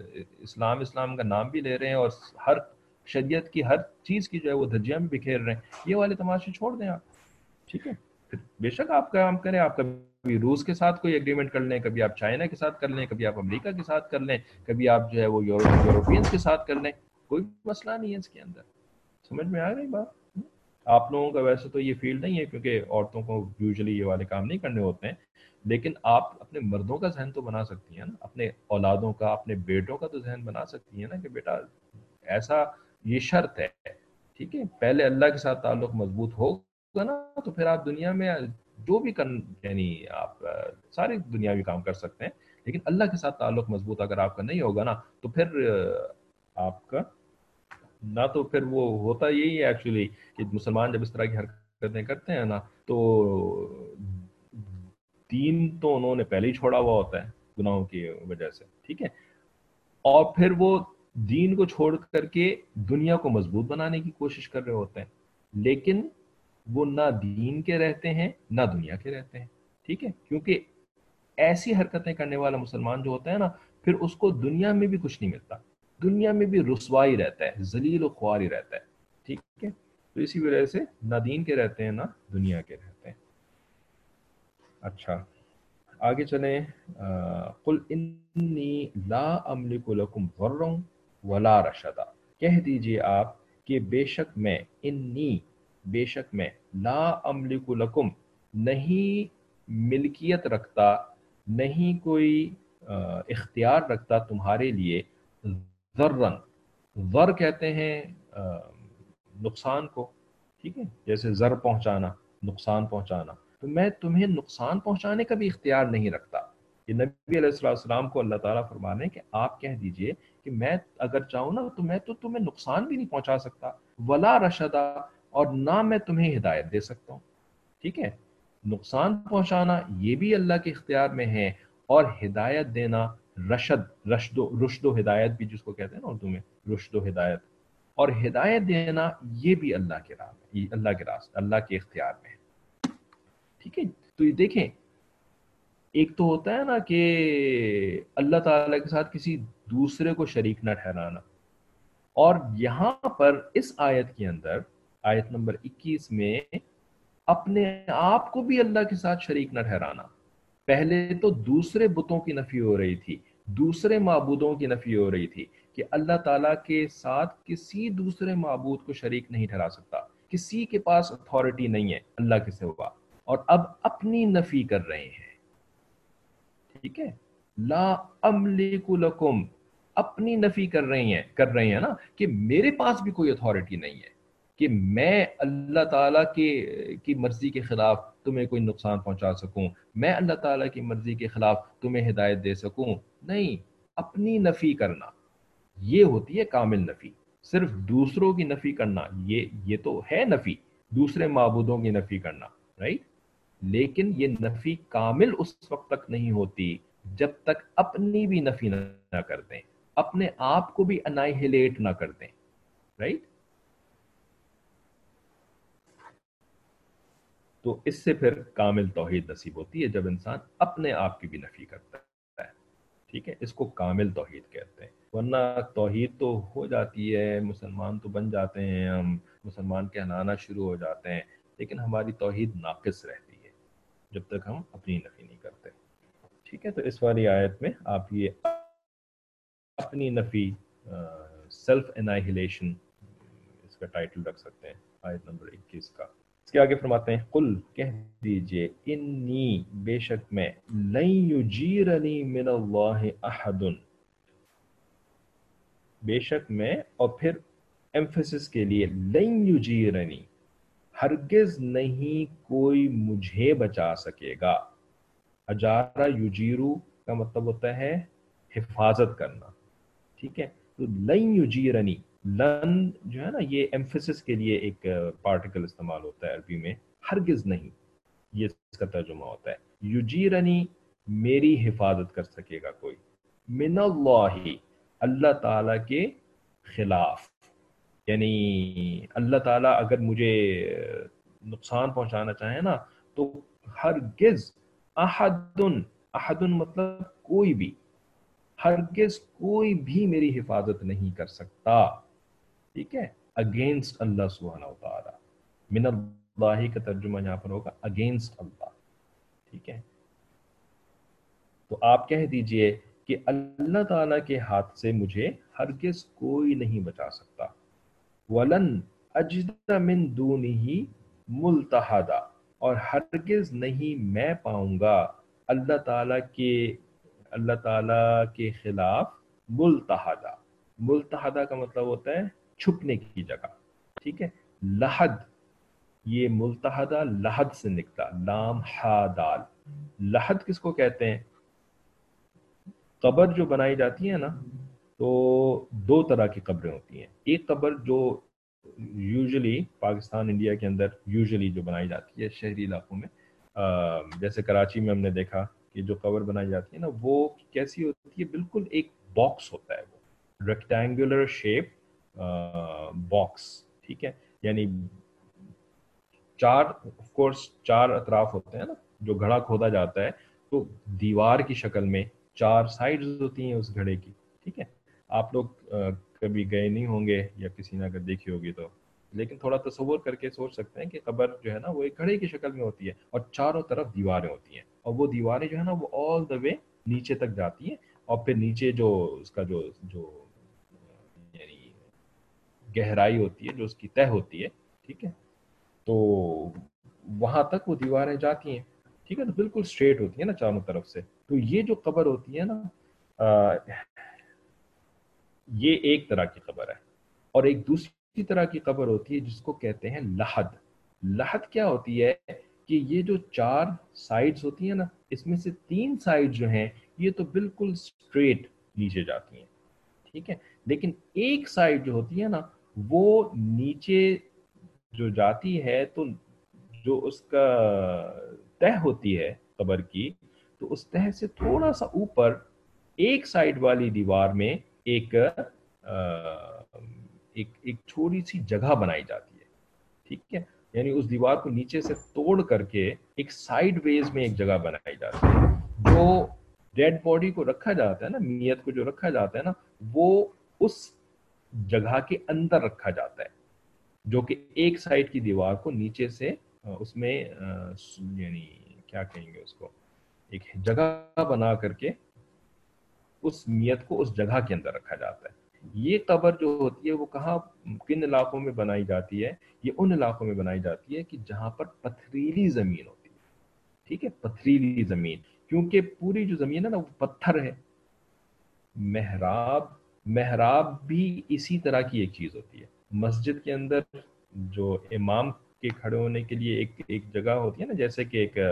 اسلام اسلام کا نام بھی لے رہے ہیں اور ہر شریعت کی ہر چیز کی جو ہے وہ دھجیاں بھی بکھیر رہے ہیں، یہ والے تماشے چھوڑ دیں آپ. ٹھیک ہے، پھر بے شک آپ کام کریں، آپ کبھی روس کے ساتھ کوئی ایگریمنٹ کر لیں، کبھی آپ چائنا کے ساتھ کر لیں، کبھی آپ امریکہ کے ساتھ کر لیں، کبھی آپ جو ہے وہ یورپینس کے ساتھ کر لیں، کوئی مسئلہ نہیں ہے اس کے اندر. سمجھ میں آ گئی بات؟ آپ لوگوں کا ویسے تو یہ فیلڈ نہیں ہے کیونکہ عورتوں کو یوزلی یہ والے کام نہیں کرنے ہوتے ہیں، لیکن آپ اپنے مردوں کا ذہن تو بنا سکتی ہیں نا، اپنے اولادوں کا، اپنے بیٹوں کا تو ذہن بنا سکتی ہیں نا کہ بیٹا ایسا یہ شرط ہے. ٹھیک ہے، پہلے اللہ کے ساتھ تعلق مضبوط ہوگا نا تو پھر آپ دنیا میں جو بھی کر یعنی آپ سارے دنیاوی کام کر سکتے ہیں، لیکن اللہ کے ساتھ تعلق مضبوط اگر آپ کا نہیں ہوگا نا تو پھر آپ کا نہ تو پھر وہ ہوتا یہی ہے ایکچولی کہ مسلمان جب اس طرح کی حرکتیں کرتے ہیں نا تو دین تو انہوں نے پہلے ہی چھوڑا ہوا ہوتا ہے گناہوں کی وجہ سے. ٹھیک ہے، اور پھر وہ دین کو چھوڑ کر کے دنیا کو مضبوط بنانے کی کوشش کر رہے ہوتے ہیں، لیکن وہ نہ دین کے رہتے ہیں نہ دنیا کے رہتے ہیں. ٹھیک ہے، کیونکہ ایسی حرکتیں کرنے والا مسلمان جو ہوتا ہے نا پھر اس کو دنیا میں بھی کچھ نہیں ملتا، دنیا میں بھی رسوائی رہتا ہے، ذلیل و خوار ہی رہتا ہے. ٹھیک ہے، تو اسی وجہ سے نہ دین کے رہتے ہیں نہ دنیا کے رہتے ہیں. اچھا آگے چلیں. قل انی لا املک لکم ضرا ولا رشدا، کہہ دیجئے آپ کہ بے شک میں انی بے شک میں لا املک لکم نہیں ملکیت رکھتا، نہیں کوئی اختیار رکھتا تمہارے لیے، ضرن ضر کہتے ہیں نقصان کو. ٹھیک ہے، جیسے ضر پہنچانا، نقصان پہنچانا، تو میں تمہیں نقصان پہنچانے کا بھی اختیار نہیں رکھتا. یہ نبی علیہ السلام السلام کو اللہ تعالیٰ فرمانے کہ آپ کہہ دیجئے کہ میں اگر چاہوں نا تو میں تو تمہیں نقصان بھی نہیں پہنچا سکتا، ولا رشدا اور نہ میں تمہیں ہدایت دے سکتا ہوں. ٹھیک ہے، نقصان پہنچانا یہ بھی اللہ کے اختیار میں ہے، اور ہدایت دینا رشد رشد و رشد و ہدایت بھی جس کو کہتے ہیں نا اردو میں رشد و ہدایت، اور ہدایت دینا یہ بھی اللہ کے راہ میں، یہ اللہ کے راست اللہ کے اختیار میں ہے، ٹھیک ہے؟ تو یہ دیکھیں، ایک تو ہوتا ہے نا کہ اللہ تعالیٰ کے ساتھ کسی دوسرے کو شریک نہ ٹھہرانا، اور یہاں پر اس آیت کے اندر آیت نمبر اکیس میں اپنے آپ کو بھی اللہ کے ساتھ شریک نہ ٹھہرانا۔ پہلے تو دوسرے بتوں کی نفی ہو رہی تھی، دوسرے معبودوں کی نفی ہو رہی تھی کہ اللہ تعالیٰ کے ساتھ کسی دوسرے معبود کو شریک نہیں ٹھہرا سکتا، کسی کے پاس اتھارٹی نہیں ہے اللہ کے سوا، اور اب اپنی نفی کر رہے ہیں، ٹھیک ہے؟ لا املک لکم، اپنی نفی کر رہے ہیں کر رہے ہیں نا، کہ میرے پاس بھی کوئی اتھارٹی نہیں ہے کہ میں اللہ تعالیٰ کے کی مرضی کے خلاف تمہیں کوئی نقصان پہنچا سکوں، میں اللہ تعالیٰ کی مرضی کے خلاف تمہیں ہدایت دے سکوں، نہیں، اپنی نفی کرنا یہ ہوتی ہے کامل نفی۔ صرف دوسروں کی نفی کرنا یہ یہ تو ہے نفی، دوسرے معبودوں کی نفی کرنا، رائٹ؟ لیکن یہ نفی کامل اس وقت تک نہیں ہوتی جب تک اپنی بھی نفی نہ کر دیں، اپنے آپ کو بھی انائہلیٹ نہ کر دیں، رائٹ؟ تو اس سے پھر کامل توحید نصیب ہوتی ہے جب انسان اپنے آپ کی بھی نفی کرتا ہے، ٹھیک ہے؟ اس کو کامل توحید کہتے ہیں، ورنہ توحید تو ہو جاتی ہے، مسلمان تو بن جاتے ہیں، ہم مسلمان کہلانا شروع ہو جاتے ہیں، لیکن ہماری توحید ناقص رہتی ہے جب تک ہم اپنی نفی نہیں کرتے، ٹھیک ہے؟ تو اس والی آیت میں آپ یہ اپنی نفی، سیلف انائہلیشن اس کا ٹائٹل رکھ سکتے ہیں آیت نمبر اکیس کا۔ اس کے آگے فرماتے ہیں قل، کہہ دیجئے، انی، بے شک میں، لن یجیرنی من اللہ احد، بے شک میں، اور پھر ایمفیسس کے لیے لن یجیرنی، ہرگز نہیں کوئی مجھے بچا سکے گا۔ اجارہ یجیرو کا مطلب ہوتا ہے حفاظت کرنا، ٹھیک ہے؟ تو لن یجیرنی، لن جو ہے نا یہ ایمفیسس کے لیے ایک پارٹیکل استعمال ہوتا ہے عربی میں، ہرگز نہیں، یہ اس کا ترجمہ ہوتا ہے۔ یجیرنی، میری حفاظت کر سکے گا کوئی، من اللہ، اللہ تعالیٰ کے خلاف، یعنی اللہ تعالیٰ اگر مجھے نقصان پہنچانا چاہے نا تو ہرگز، احد، احد مطلب کوئی بھی، ہرگز کوئی بھی میری حفاظت نہیں کر سکتا، ٹھیک ہے؟ اگینسٹ اللہ سبحانہ و تعالیٰ، من اللہ کا ترجمہ یہاں پر ہوگا اگینسٹ اللہ، ٹھیک ہے؟ تو آپ کہہ دیجئے کہ اللہ تعالیٰ کے ہاتھ سے مجھے ہرگز کوئی نہیں بچا سکتا، وَلَنْ أَجِدَ مِن دُونِهِ مُلْتَحَدًا، اور ہرگز نہیں میں پاؤں گا اللہ تعالیٰ کے اللہ تعالیٰ کے خلاف ملتحدہ، ملتحدہ کا مطلب ہوتا ہے چھپنے کی جگہ، ٹھیک ہے؟ لحد، یہ ملتحدہ لحد سے نکلا، لام ہا دال، لحد کس کو کہتے ہیں؟ قبر جو بنائی جاتی ہے نا، تو دو طرح کی قبریں ہوتی ہیں، ایک قبر جو یوزلی پاکستان انڈیا کے اندر یوزلی جو بنائی جاتی ہے شہری علاقوں میں، جیسے کراچی میں ہم نے دیکھا کہ جو قبر بنائی جاتی ہے نا وہ کیسی ہوتی ہے، بالکل ایک باکس ہوتا ہے، وہ ریکٹینگولر شیپ باکس، ٹھیک ہے؟ یعنی چار آف کورس چار اطراف ہوتے ہیں نا، جو گھڑا کھودا جاتا ہے تو دیوار کی شکل میں چار سائڈز ہوتی ہیں اس گھڑے کی، ٹھیک ہے؟ آپ لوگ کبھی گئے نہیں ہوں گے یا کسی نے اگر دیکھی ہوگی تو، لیکن تھوڑا تصور کر کے سوچ سکتے ہیں کہ قبر جو ہے نا وہ ایک گھڑے کی شکل میں ہوتی ہے اور چاروں طرف دیواریں ہوتی ہیں، اور وہ دیواریں جو ہے نا وہ آل دا وے نیچے تک جاتی ہیں، اور پھر نیچے جو اس کا جو جو یعنی گہرائی ہوتی ہے، جو اس کی تہ ہوتی ہے، ٹھیک ہے؟ تو وہاں تک وہ دیواریں جاتی ہیں، ٹھیک ہے؟ تو بالکل اسٹریٹ ہوتی ہیں نا چاروں طرف سے۔ تو یہ جو قبر ہوتی ہے نا، یہ ایک طرح کی قبر ہے، اور ایک دوسری طرح کی قبر ہوتی ہے جس کو کہتے ہیں لحد۔ لحد کیا ہوتی ہے کہ یہ جو چار سائڈز ہوتی ہیں نا، اس میں سے تین سائڈ جو ہیں یہ تو بالکل اسٹریٹ نیچے جاتی ہیں، ٹھیک ہے؟ لیکن ایک سائڈ جو ہوتی ہے نا وہ نیچے جو جاتی ہے، تو جو اس کا تہ ہوتی ہے قبر کی، تو اس تہ سے تھوڑا سا اوپر ایک سائڈ والی دیوار میں ایک ایک ایک چھوٹی سی جگہ بنائی جاتی ہے، ٹھیک ہے، یعنی اس دیوار کو نیچے سے توڑ کر کے ایک سائیڈ ویز میں ایک جگہ بنائی جاتی ہے، جو ڈیڈ باڈی کو رکھا جاتا ہے نا، میت کو جو رکھا جاتا ہے نا، وہ اس جگہ کے اندر رکھا جاتا ہے، جو کہ ایک سائڈ کی دیوار کو نیچے سے اس میں یعنی کیا کہیں گے اس کو، ایک جگہ بنا کر کے اس میت کو اس جگہ کے اندر رکھا جاتا ہے۔ یہ قبر جو ہوتی ہے وہ کہاں کن علاقوں میں بنائی جاتی ہے؟ یہ ان علاقوں میں بنائی جاتی ہے کہ جہاں پر پتھریلی زمین ہوتی ہے، ٹھیک ہے، پتھریلی زمین، کیونکہ پوری جو زمین ہے نا وہ پتھر ہے۔ محراب محراب بھی اسی طرح کی ایک چیز ہوتی ہے۔ مسجد کے اندر جو امام کے کھڑے ہونے کے لیے ایک ایک جگہ ہوتی ہے نا، جیسے کہ ایک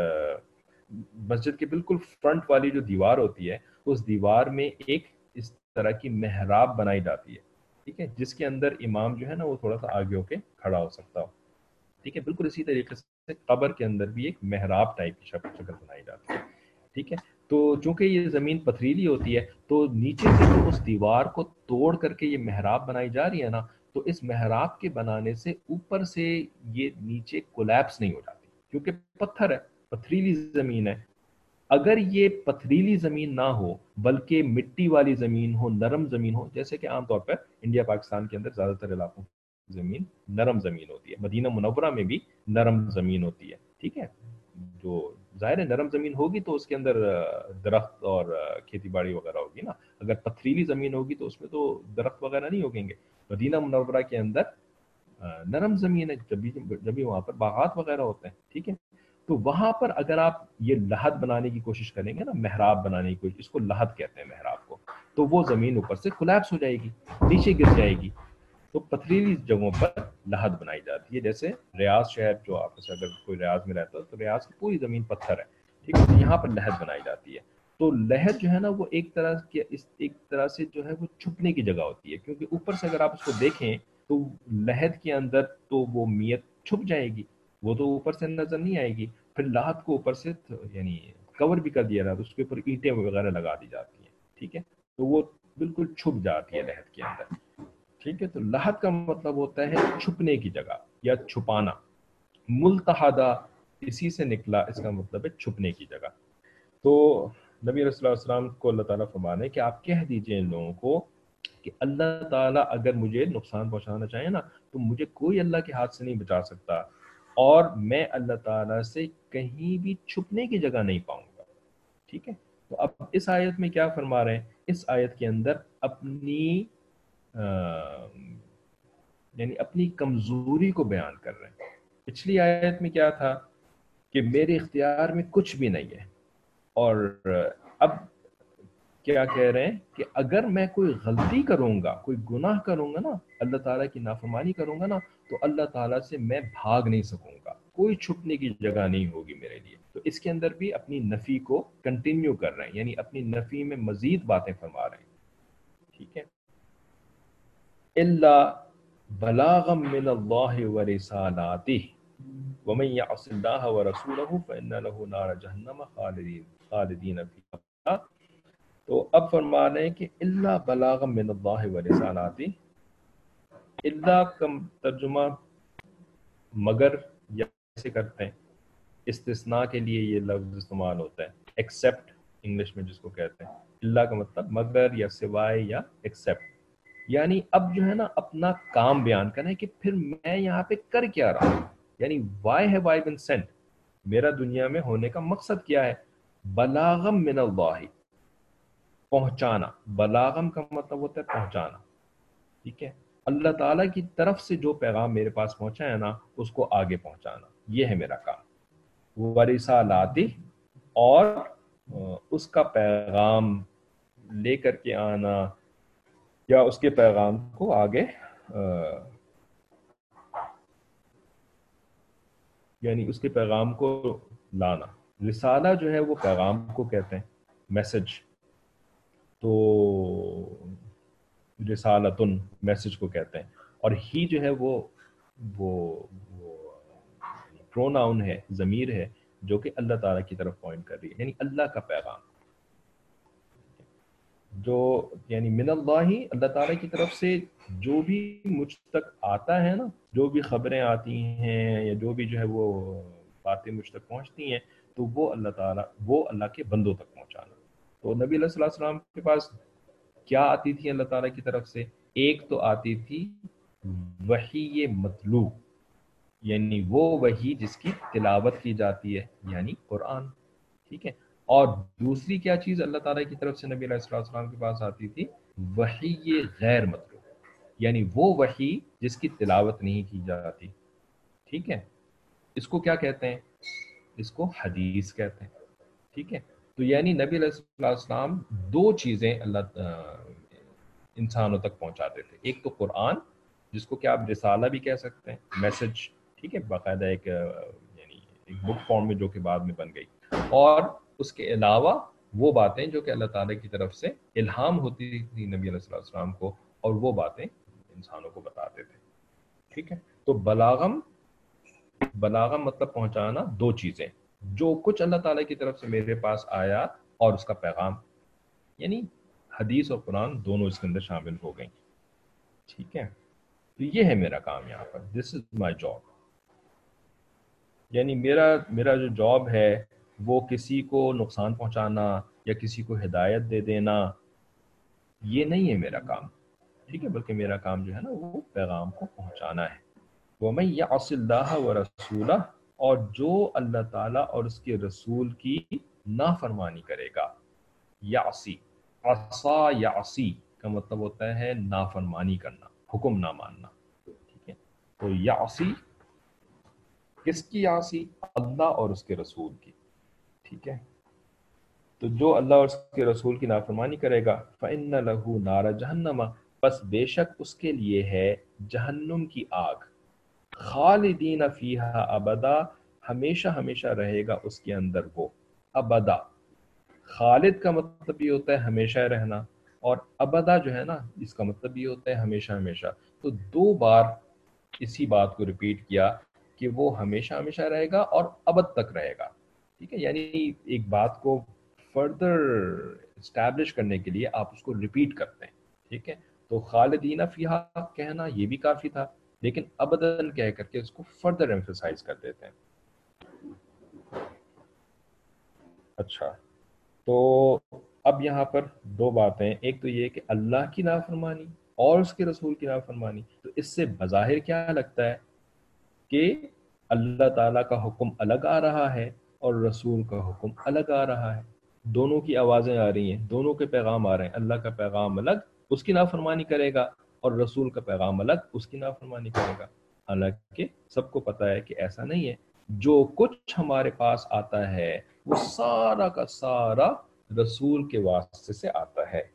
مسجد کے بالکل فرنٹ والی جو دیوار ہوتی ہے، اس دیوار میں ایک اس طرح کی محراب بنائی جاتی ہے، ٹھیک ہے، جس کے اندر امام جو ہے نا وہ تھوڑا سا آگے ہو کے کھڑا ہو سکتا ہو، ٹھیک ہے، بالکل اسی طریقے سے قبر کے اندر بھی ایک محراب ٹائپ کی شکل بنائی جاتی ہے، ٹھیک ہے۔ تو چونکہ یہ زمین پتھریلی ہوتی ہے تو نیچے سے جو اس دیوار کو توڑ کر کے یہ محراب بنائی جا رہی ہے نا، تو اس محراب کے بنانے سے اوپر سے یہ نیچے کولیپس نہیں ہو جاتی، کیونکہ پتھر ہے، پتھریلی زمین ہے۔ اگر یہ پتھریلی زمین نہ ہو بلکہ مٹی والی زمین ہو، نرم زمین ہو، جیسے کہ عام طور پر انڈیا پاکستان کے اندر زیادہ تر علاقوں کی زمین نرم زمین ہوتی ہے، مدینہ منورہ میں بھی نرم زمین ہوتی ہے، ٹھیک ہے، جو ظاہر ہے نرم زمین ہوگی تو اس کے اندر درخت اور کھیتی باڑی وغیرہ ہوگی نا، اگر پتھریلی زمین ہوگی تو اس میں تو درخت وغیرہ نہیں ہوگیں گے۔ مدینہ منورہ کے اندر نرم زمین ہے، جب بھی جب بھی وہاں پر باغات وغیرہ ہوتے ہیں، ٹھیک ہے، تو وہاں پر اگر آپ یہ لحد بنانے کی کوشش کریں گے نا، محراب بنانے کی کوشش، اس کو لحد کہتے ہیں محراب کو، تو وہ زمین اوپر سے کولیپس ہو جائے گی، نیچے گر جائے گی۔ تو پتھریلی جگہوں پر لحد بنائی جاتی ہے، جیسے ریاض شہر جو آپ سے اگر کوئی ریاض میں رہتا ہے تو ریاض کی پوری زمین پتھر ہے، ٹھیک ہے، یہاں پر لحد بنائی جاتی ہے۔ تو لحد جو ہے نا وہ ایک طرح کے اس ایک طرح سے جو ہے وہ چھپنے کی جگہ ہوتی ہے، کیونکہ اوپر سے اگر آپ اس کو دیکھیں تو لحد کے اندر تو وہ میت چھپ جائے گی، وہ تو اوپر سے نظر نہیں آئے گی، پھر لحد کو اوپر سے یعنی کور بھی کر دیا جاتا ہے، اس کے اوپر اینٹیں وغیرہ لگا دی جاتی ہیں، ٹھیک ہے، تو وہ بالکل چھپ جاتی ہے لحد کے اندر، ٹھیک ہے۔ تو لحد کا مطلب ہوتا ہے چھپنے کی جگہ یا چھپانا، ملتحدہ اسی سے نکلا، اس کا مطلب ہے چھپنے کی جگہ۔ تو نبی صلی اللہ علیہ وسلم کو اللہ تعالیٰ فرمانے کہ آپ کہہ دیجئے ان لوگوں کو کہ اللہ تعالیٰ اگر مجھے نقصان پہنچانا چاہے نا تو مجھے کوئی اللہ کے ہاتھ سے نہیں بچا سکتا، اور میں اللہ تعالیٰ سے کہیں بھی چھپنے کی جگہ نہیں پاؤں گا، ٹھیک ہے۔ تو اب اس آیت میں کیا فرما رہے ہیں؟ اس آیت کے اندر اپنی یعنی اپنی کمزوری کو بیان کر رہے ہیں۔ پچھلی آیت میں کیا تھا کہ میرے اختیار میں کچھ بھی نہیں ہے، اور اب کیا کہہ رہے ہیں کہ اگر میں کوئی غلطی کروں گا، کوئی گناہ کروں گا نا، اللہ تعالیٰ کی نافرمانی کروں گا نا، تو اللہ تعالیٰ سے میں بھاگ نہیں سکوں گا، کوئی چھپنے کی جگہ نہیں ہوگی میرے لیے۔ تو اس کے اندر بھی اپنی نفی کو کنٹینیو کر رہے ہیں، یعنی اپنی نفی میں مزید باتیں فرما رہے ہیں، ٹھیک ہے۔ الا بلاغا من اللہ ورسالاتہ ومن يعص اللہ ورسولہ فإن له نار جہنم خالدین خالدین فیہا۔ تو اب فرما رہے ہیں کہ الا بلاغا من اللہ ورسالاتہ، الا کا ترجمہ مگر یا سے کرتے ہیں، استثناء کے لیے یہ لفظ استعمال ہوتا ہے، ایکسیپٹ انگلش میں جس کو کہتے ہیں، الا کا مطلب مگر یا سوائے یا ایکسیپٹ، یعنی اب جو ہے نا اپنا کام بیان کریں کہ پھر میں یہاں پہ کر کیا رہا ہوں، یعنی why have I been sent, میرا دنیا میں ہونے کا مقصد کیا ہے۔ بلاغم من اللہ، پہنچانا، بلاغم کا مطلب ہوتا ہے پہنچانا، ٹھیک ہے، اللہ تعالیٰ کی طرف سے جو پیغام میرے پاس پہنچا ہے نا اس کو آگے پہنچانا، یہ ہے میرا کام۔ ورسالاتی، اور اس کا پیغام لے کر کے آنا یا اس کے پیغام کو آگے یعنی اس کے پیغام کو لانا۔ رسالہ جو ہے وہ پیغام کو کہتے ہیں، میسج، تو رسالتن میسج کو کہتے ہیں، اور ہی جو ہے وہ وہ پروناؤن ہے، ضمیر ہے جو کہ اللہ تعالیٰ کی طرف پوائنٹ کر رہی ہے، یعنی اللہ کا پیغام۔ جو یعنی من اللہ ہی اللہ تعالیٰ کی طرف سے جو بھی مجھ تک آتا ہے نا، جو بھی خبریں آتی ہیں یا جو بھی جو ہے وہ باتیں مجھ تک پہنچتی ہیں، تو وہ اللہ تعالیٰ وہ اللہ کے بندوں تک پہنچانا۔ تو نبی علیہ الصلوۃ والسلام کے پاس کیا آتی تھی اللہ تعالیٰ کی طرف سے؟ ایک تو آتی تھی وحی مطلوب، یعنی وہ وحی جس کی تلاوت کی جاتی ہے، یعنی قرآن، ٹھیک ہے۔ اور دوسری کیا چیز اللہ تعالیٰ کی طرف سے نبی علیہ الصلوۃ والسلام کے پاس آتی تھی؟ وحی غیر مطلوب، یعنی وہ وحی جس کی تلاوت نہیں کی جاتی، ٹھیک ہے۔ اس کو کیا کہتے ہیں؟ اس کو حدیث کہتے ہیں، ٹھیک ہے۔ تو یعنی نبی علیہ الصلوۃ والسلام دو چیزیں اللہ انسانوں تک پہنچاتے تھے، ایک تو قرآن جس کو کہ آپ رسالہ بھی کہہ سکتے ہیں، میسج، ٹھیک ہے، باقاعدہ ایک یعنی ایک بک فارم میں جو کہ بعد میں بن گئی، اور اس کے علاوہ وہ باتیں جو کہ اللہ تعالیٰ کی طرف سے الہام ہوتی تھی نبی علیہ الصلوۃ والسلام کو، اور وہ باتیں انسانوں کو بتاتے تھے، ٹھیک ہے۔ تو بلاغم بلاغم مطلب پہنچانا دو چیزیں، جو کچھ اللہ تعالیٰ کی طرف سے میرے پاس آیا اور اس کا پیغام، یعنی حدیث اور قرآن دونوں اس کے اندر شامل ہو گئیں، ٹھیک ہے۔ تو یہ ہے میرا کام یہاں پر، دس از مائی جاب، یعنی میرا میرا جو جاب ہے وہ کسی کو نقصان پہنچانا یا کسی کو ہدایت دے دینا، یہ نہیں ہے میرا کام، ٹھیک ہے، بلکہ میرا کام جو ہے نا وہ پیغام کو پہنچانا ہے۔ وَمَن يَعْصِ اللَّهَ وَرَسُولَهُ، اور جو اللہ تعالیٰ اور اس کے رسول کی نافرمانی کرے گا، یعصی، عصا یعصی کا مطلب ہوتا ہے نافرمانی کرنا، حکم نہ ماننا، ٹھیک ہے۔ تو یعصی کس کی یعصی؟ اللہ اور اس کے رسول کی، ٹھیک ہے۔ تو جو اللہ اور اس کے رسول کی نافرمانی کرے گا، فَإِنَّ لَهُ نَارَ جَهَنَّمَ، پس بے شک اس کے لیے ہے جہنم کی آگ، خالدین فیہا ابدا، ہمیشہ ہمیشہ رہے گا اس کے اندر وہ، ابدا۔ خالد کا مطلب یہ ہوتا ہے ہمیشہ رہنا، اور ابدا جو ہے نا اس کا مطلب یہ ہوتا ہے ہمیشہ ہمیشہ۔ تو دو بار اسی بات کو ریپیٹ کیا کہ وہ ہمیشہ ہمیشہ رہے گا اور ابد تک رہے گا، ٹھیک ہے۔ یعنی ایک بات کو فردر اسٹیبلش کرنے کے لیے آپ اس کو ریپیٹ کرتے ہیں، ٹھیک ہے۔ تو خالدین فیہا کہنا یہ بھی کافی تھا، لیکن ابداً کہہ کر کے اس کو فردر ایمفسائز کر دیتے ہیں۔ اچھا، تو اب یہاں پر دو باتیں، ایک تو یہ کہ اللہ کی نافرمانی اور اس کے رسول کی نافرمانی، تو اس سے بظاہر کیا لگتا ہے کہ اللہ تعالیٰ کا حکم الگ آ رہا ہے اور رسول کا حکم الگ آ رہا ہے، دونوں کی آوازیں آ رہی ہیں، دونوں کے پیغام آ رہے ہیں، اللہ کا پیغام الگ اس کی نافرمانی کرے گا اور رسول کا پیغام الگ اس کی نافرمانی کرے گا۔ حالانکہ سب کو پتہ ہے کہ ایسا نہیں ہے، جو کچھ ہمارے پاس آتا ہے وہ سارا کا سارا رسول کے واسطے سے آتا ہے،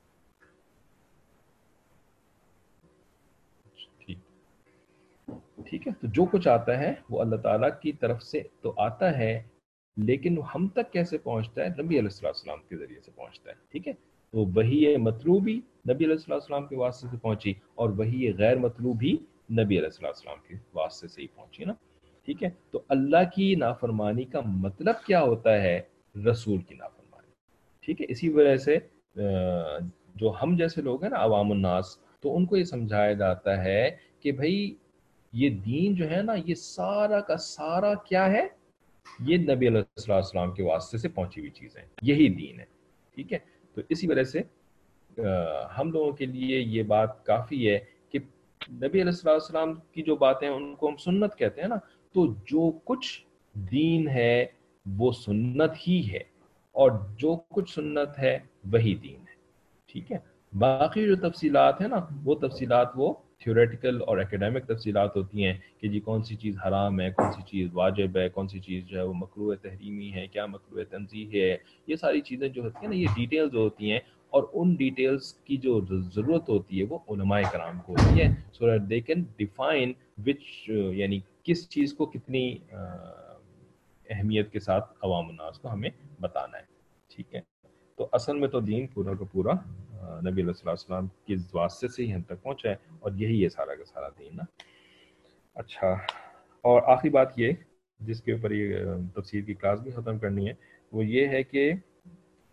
ٹھیک ٹھیک ہے۔ تو جو کچھ آتا ہے وہ اللہ تعالیٰ کی طرف سے تو آتا ہے، لیکن وہ ہم تک کیسے پہنچتا ہے؟ نبی علیہ الصلوۃ والسلام کے ذریعے سے پہنچتا ہے، ٹھیک ہے۔ تو وحی مطلوبی نبی علیہ الصلوۃ والسلام کے واسطے سے پہنچی، اور وحی غیر مطلوبی نبی علیہ الصلوۃ والسلام کے واسطے سے ہی پہنچی نا، ٹھیک ہے۔ تو اللہ کی نافرمانی کا مطلب کیا ہوتا ہے؟ رسول کی نافرمانی، ٹھیک ہے۔ اسی وجہ سے جو ہم جیسے لوگ ہیں نا عوام الناس، تو ان کو یہ سمجھایا جاتا ہے کہ بھائی یہ دین جو ہے نا یہ سارا کا سارا کیا ہے؟ یہ نبی علیہ الصلوۃ والسلام کے واسطے سے پہنچی ہوئی چیزیں، یہی دین ہے، ٹھیک ہے۔ تو اسی وجہ سے ہم لوگوں کے لیے یہ بات کافی ہے کہ نبی علیہ الصلوۃ والسلام کی جو باتیں ہیں ان کو ہم سنت کہتے ہیں نا، تو جو کچھ دین ہے وہ سنت ہی ہے، اور جو کچھ سنت ہے وہی دین ہے، ٹھیک ہے۔ باقی جو تفصیلات ہیں نا وہ تفصیلات وہ تھیوریٹیکل اور اکیڈیمک تفصیلات ہوتی ہیں کہ جی کون سی چیز حرام ہے، کون سی چیز واجب ہے، کون سی چیز جو ہے وہ مکروہ تحریمی ہے، کیا مکروہ تنزیہ ہے، یہ ساری چیزیں جو ہوتی ہیں نا یہ ڈیٹیلز ہوتی ہیں، اور ان ڈیٹیلز کی جو ضرورت ہوتی ہے وہ علماء کرام کو ہوتی ہے، so that they can define which, یعنی کس چیز کو کتنی اہمیت کے ساتھ عوام الناس کو ہمیں بتانا ہے، ٹھیک ہے۔ تو اصل میں تو دین پورا کا پورا نبی علیہ الصلوۃ والسلام کے واسطے سے ہی ہم تک پہنچا ہے، اور یہی ہے سارا کا سارا دین نا۔ اچھا، اور آخری بات یہ جس کے اوپر یہ تفسیر کی کلاس بھی ختم کرنی ہے وہ یہ ہے کہ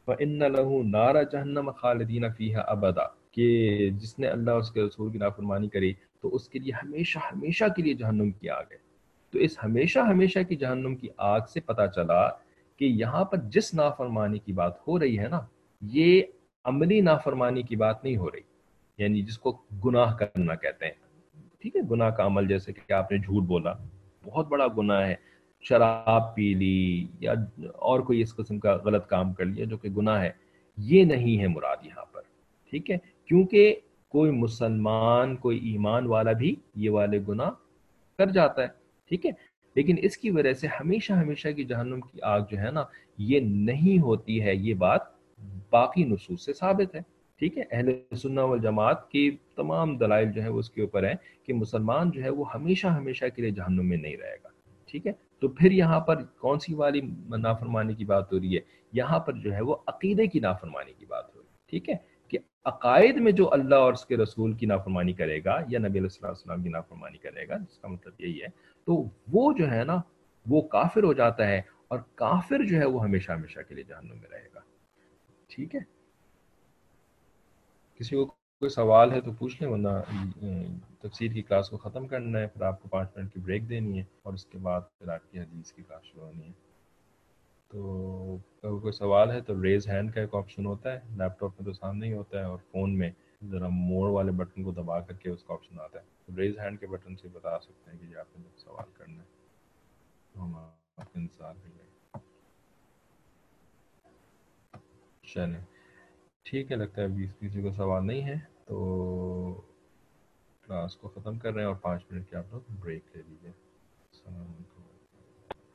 وَإِنَّ لَهُ نَارَ جَهَنَّمَ خَالِدِينَ فِيهَا أَبَدًا، کہ جس نے اللہ اور اس کے رسول کی نافرمانی کری تو اس کے لیے ہمیشہ ہمیشہ کے لیے جہنم کی آگ ہے۔ تو اس ہمیشہ ہمیشہ کی جہنم کی آگ سے پتہ چلا کہ یہاں پر جس نافرمانی کی بات ہو رہی ہے نا، یہ عملی نافرمانی کی بات نہیں ہو رہی، یعنی جس کو گناہ کرنا کہتے ہیں، ٹھیک ہے، گناہ کا عمل، جیسے کہ آپ نے جھوٹ بولا، بہت بڑا گناہ ہے، شراب پی لی یا اور کوئی اس قسم کا غلط کام کر لیا جو کہ گناہ ہے، یہ نہیں ہے مراد یہاں پر، ٹھیک ہے، کیونکہ کوئی مسلمان، کوئی ایمان والا بھی یہ والے گناہ کر جاتا ہے، ٹھیک ہے، لیکن اس کی وجہ سے ہمیشہ ہمیشہ کی جہنم کی آگ جو ہے نا یہ نہیں ہوتی ہے، یہ بات باقی نصوص سے ثابت ہے، ٹھیک ہے، اہل سنہ والجماعت کی تمام دلائل جو ہے وہ اس کے اوپر ہیں کہ مسلمان جو ہے وہ ہمیشہ ہمیشہ کے لیے جہنم میں نہیں رہے گا، ٹھیک ہے۔ تو پھر یہاں پر کون سی والی نافرمانی کی بات ہو رہی ہے؟ یہاں پر جو ہے وہ عقیدے کی نافرمانی کی بات ہو رہی ہے، ٹھیک ہے، کہ عقائد میں جو اللہ اور اس کے رسول کی نافرمانی کرے گا یا نبی علیہ الصلوۃ والسلام کی نافرمانی کرے گا، جس کا مطلب یہی ہے، تو وہ جو ہے نا وہ کافر ہو جاتا ہے، اور کافر جو ہے وہ ہمیشہ ہمیشہ کے لیے جہنم میں رہے گا، ٹھیک ہے۔ کسی کو کوئی سوال ہے تو پوچھ لیں، ورنہ تفسیر کی کلاس کو ختم کرنا ہے، پھر آپ کو پانچ منٹ کی بریک دینی ہے اور اس کے بعد پھر آپ کی حدیث کی کلاس شروع ہونی ہے۔ تو اگر کوئی سوال ہے تو ریز ہینڈ کا ایک آپشن ہوتا ہے، لیپ ٹاپ میں تو سامنے ہی ہوتا ہے، اور فون میں ذرا موڑ والے بٹن کو دبا کر کے اس کا آپشن آتا ہے، تو ریز ہینڈ کے بٹن سے بتا سکتے ہیں کہ جی آپ نے سوال کرنا ہے، تو ہم آپ کا انتظار کر لیں گے۔ چلیں ٹھیک ہے، لگتا ہے ابھی کسی کو سوال نہیں ہے، تو کلاس کو ختم کر رہے ہیں اور پانچ منٹ کی آپ لوگ بریک لے لیجیے۔ السلام علیکم۔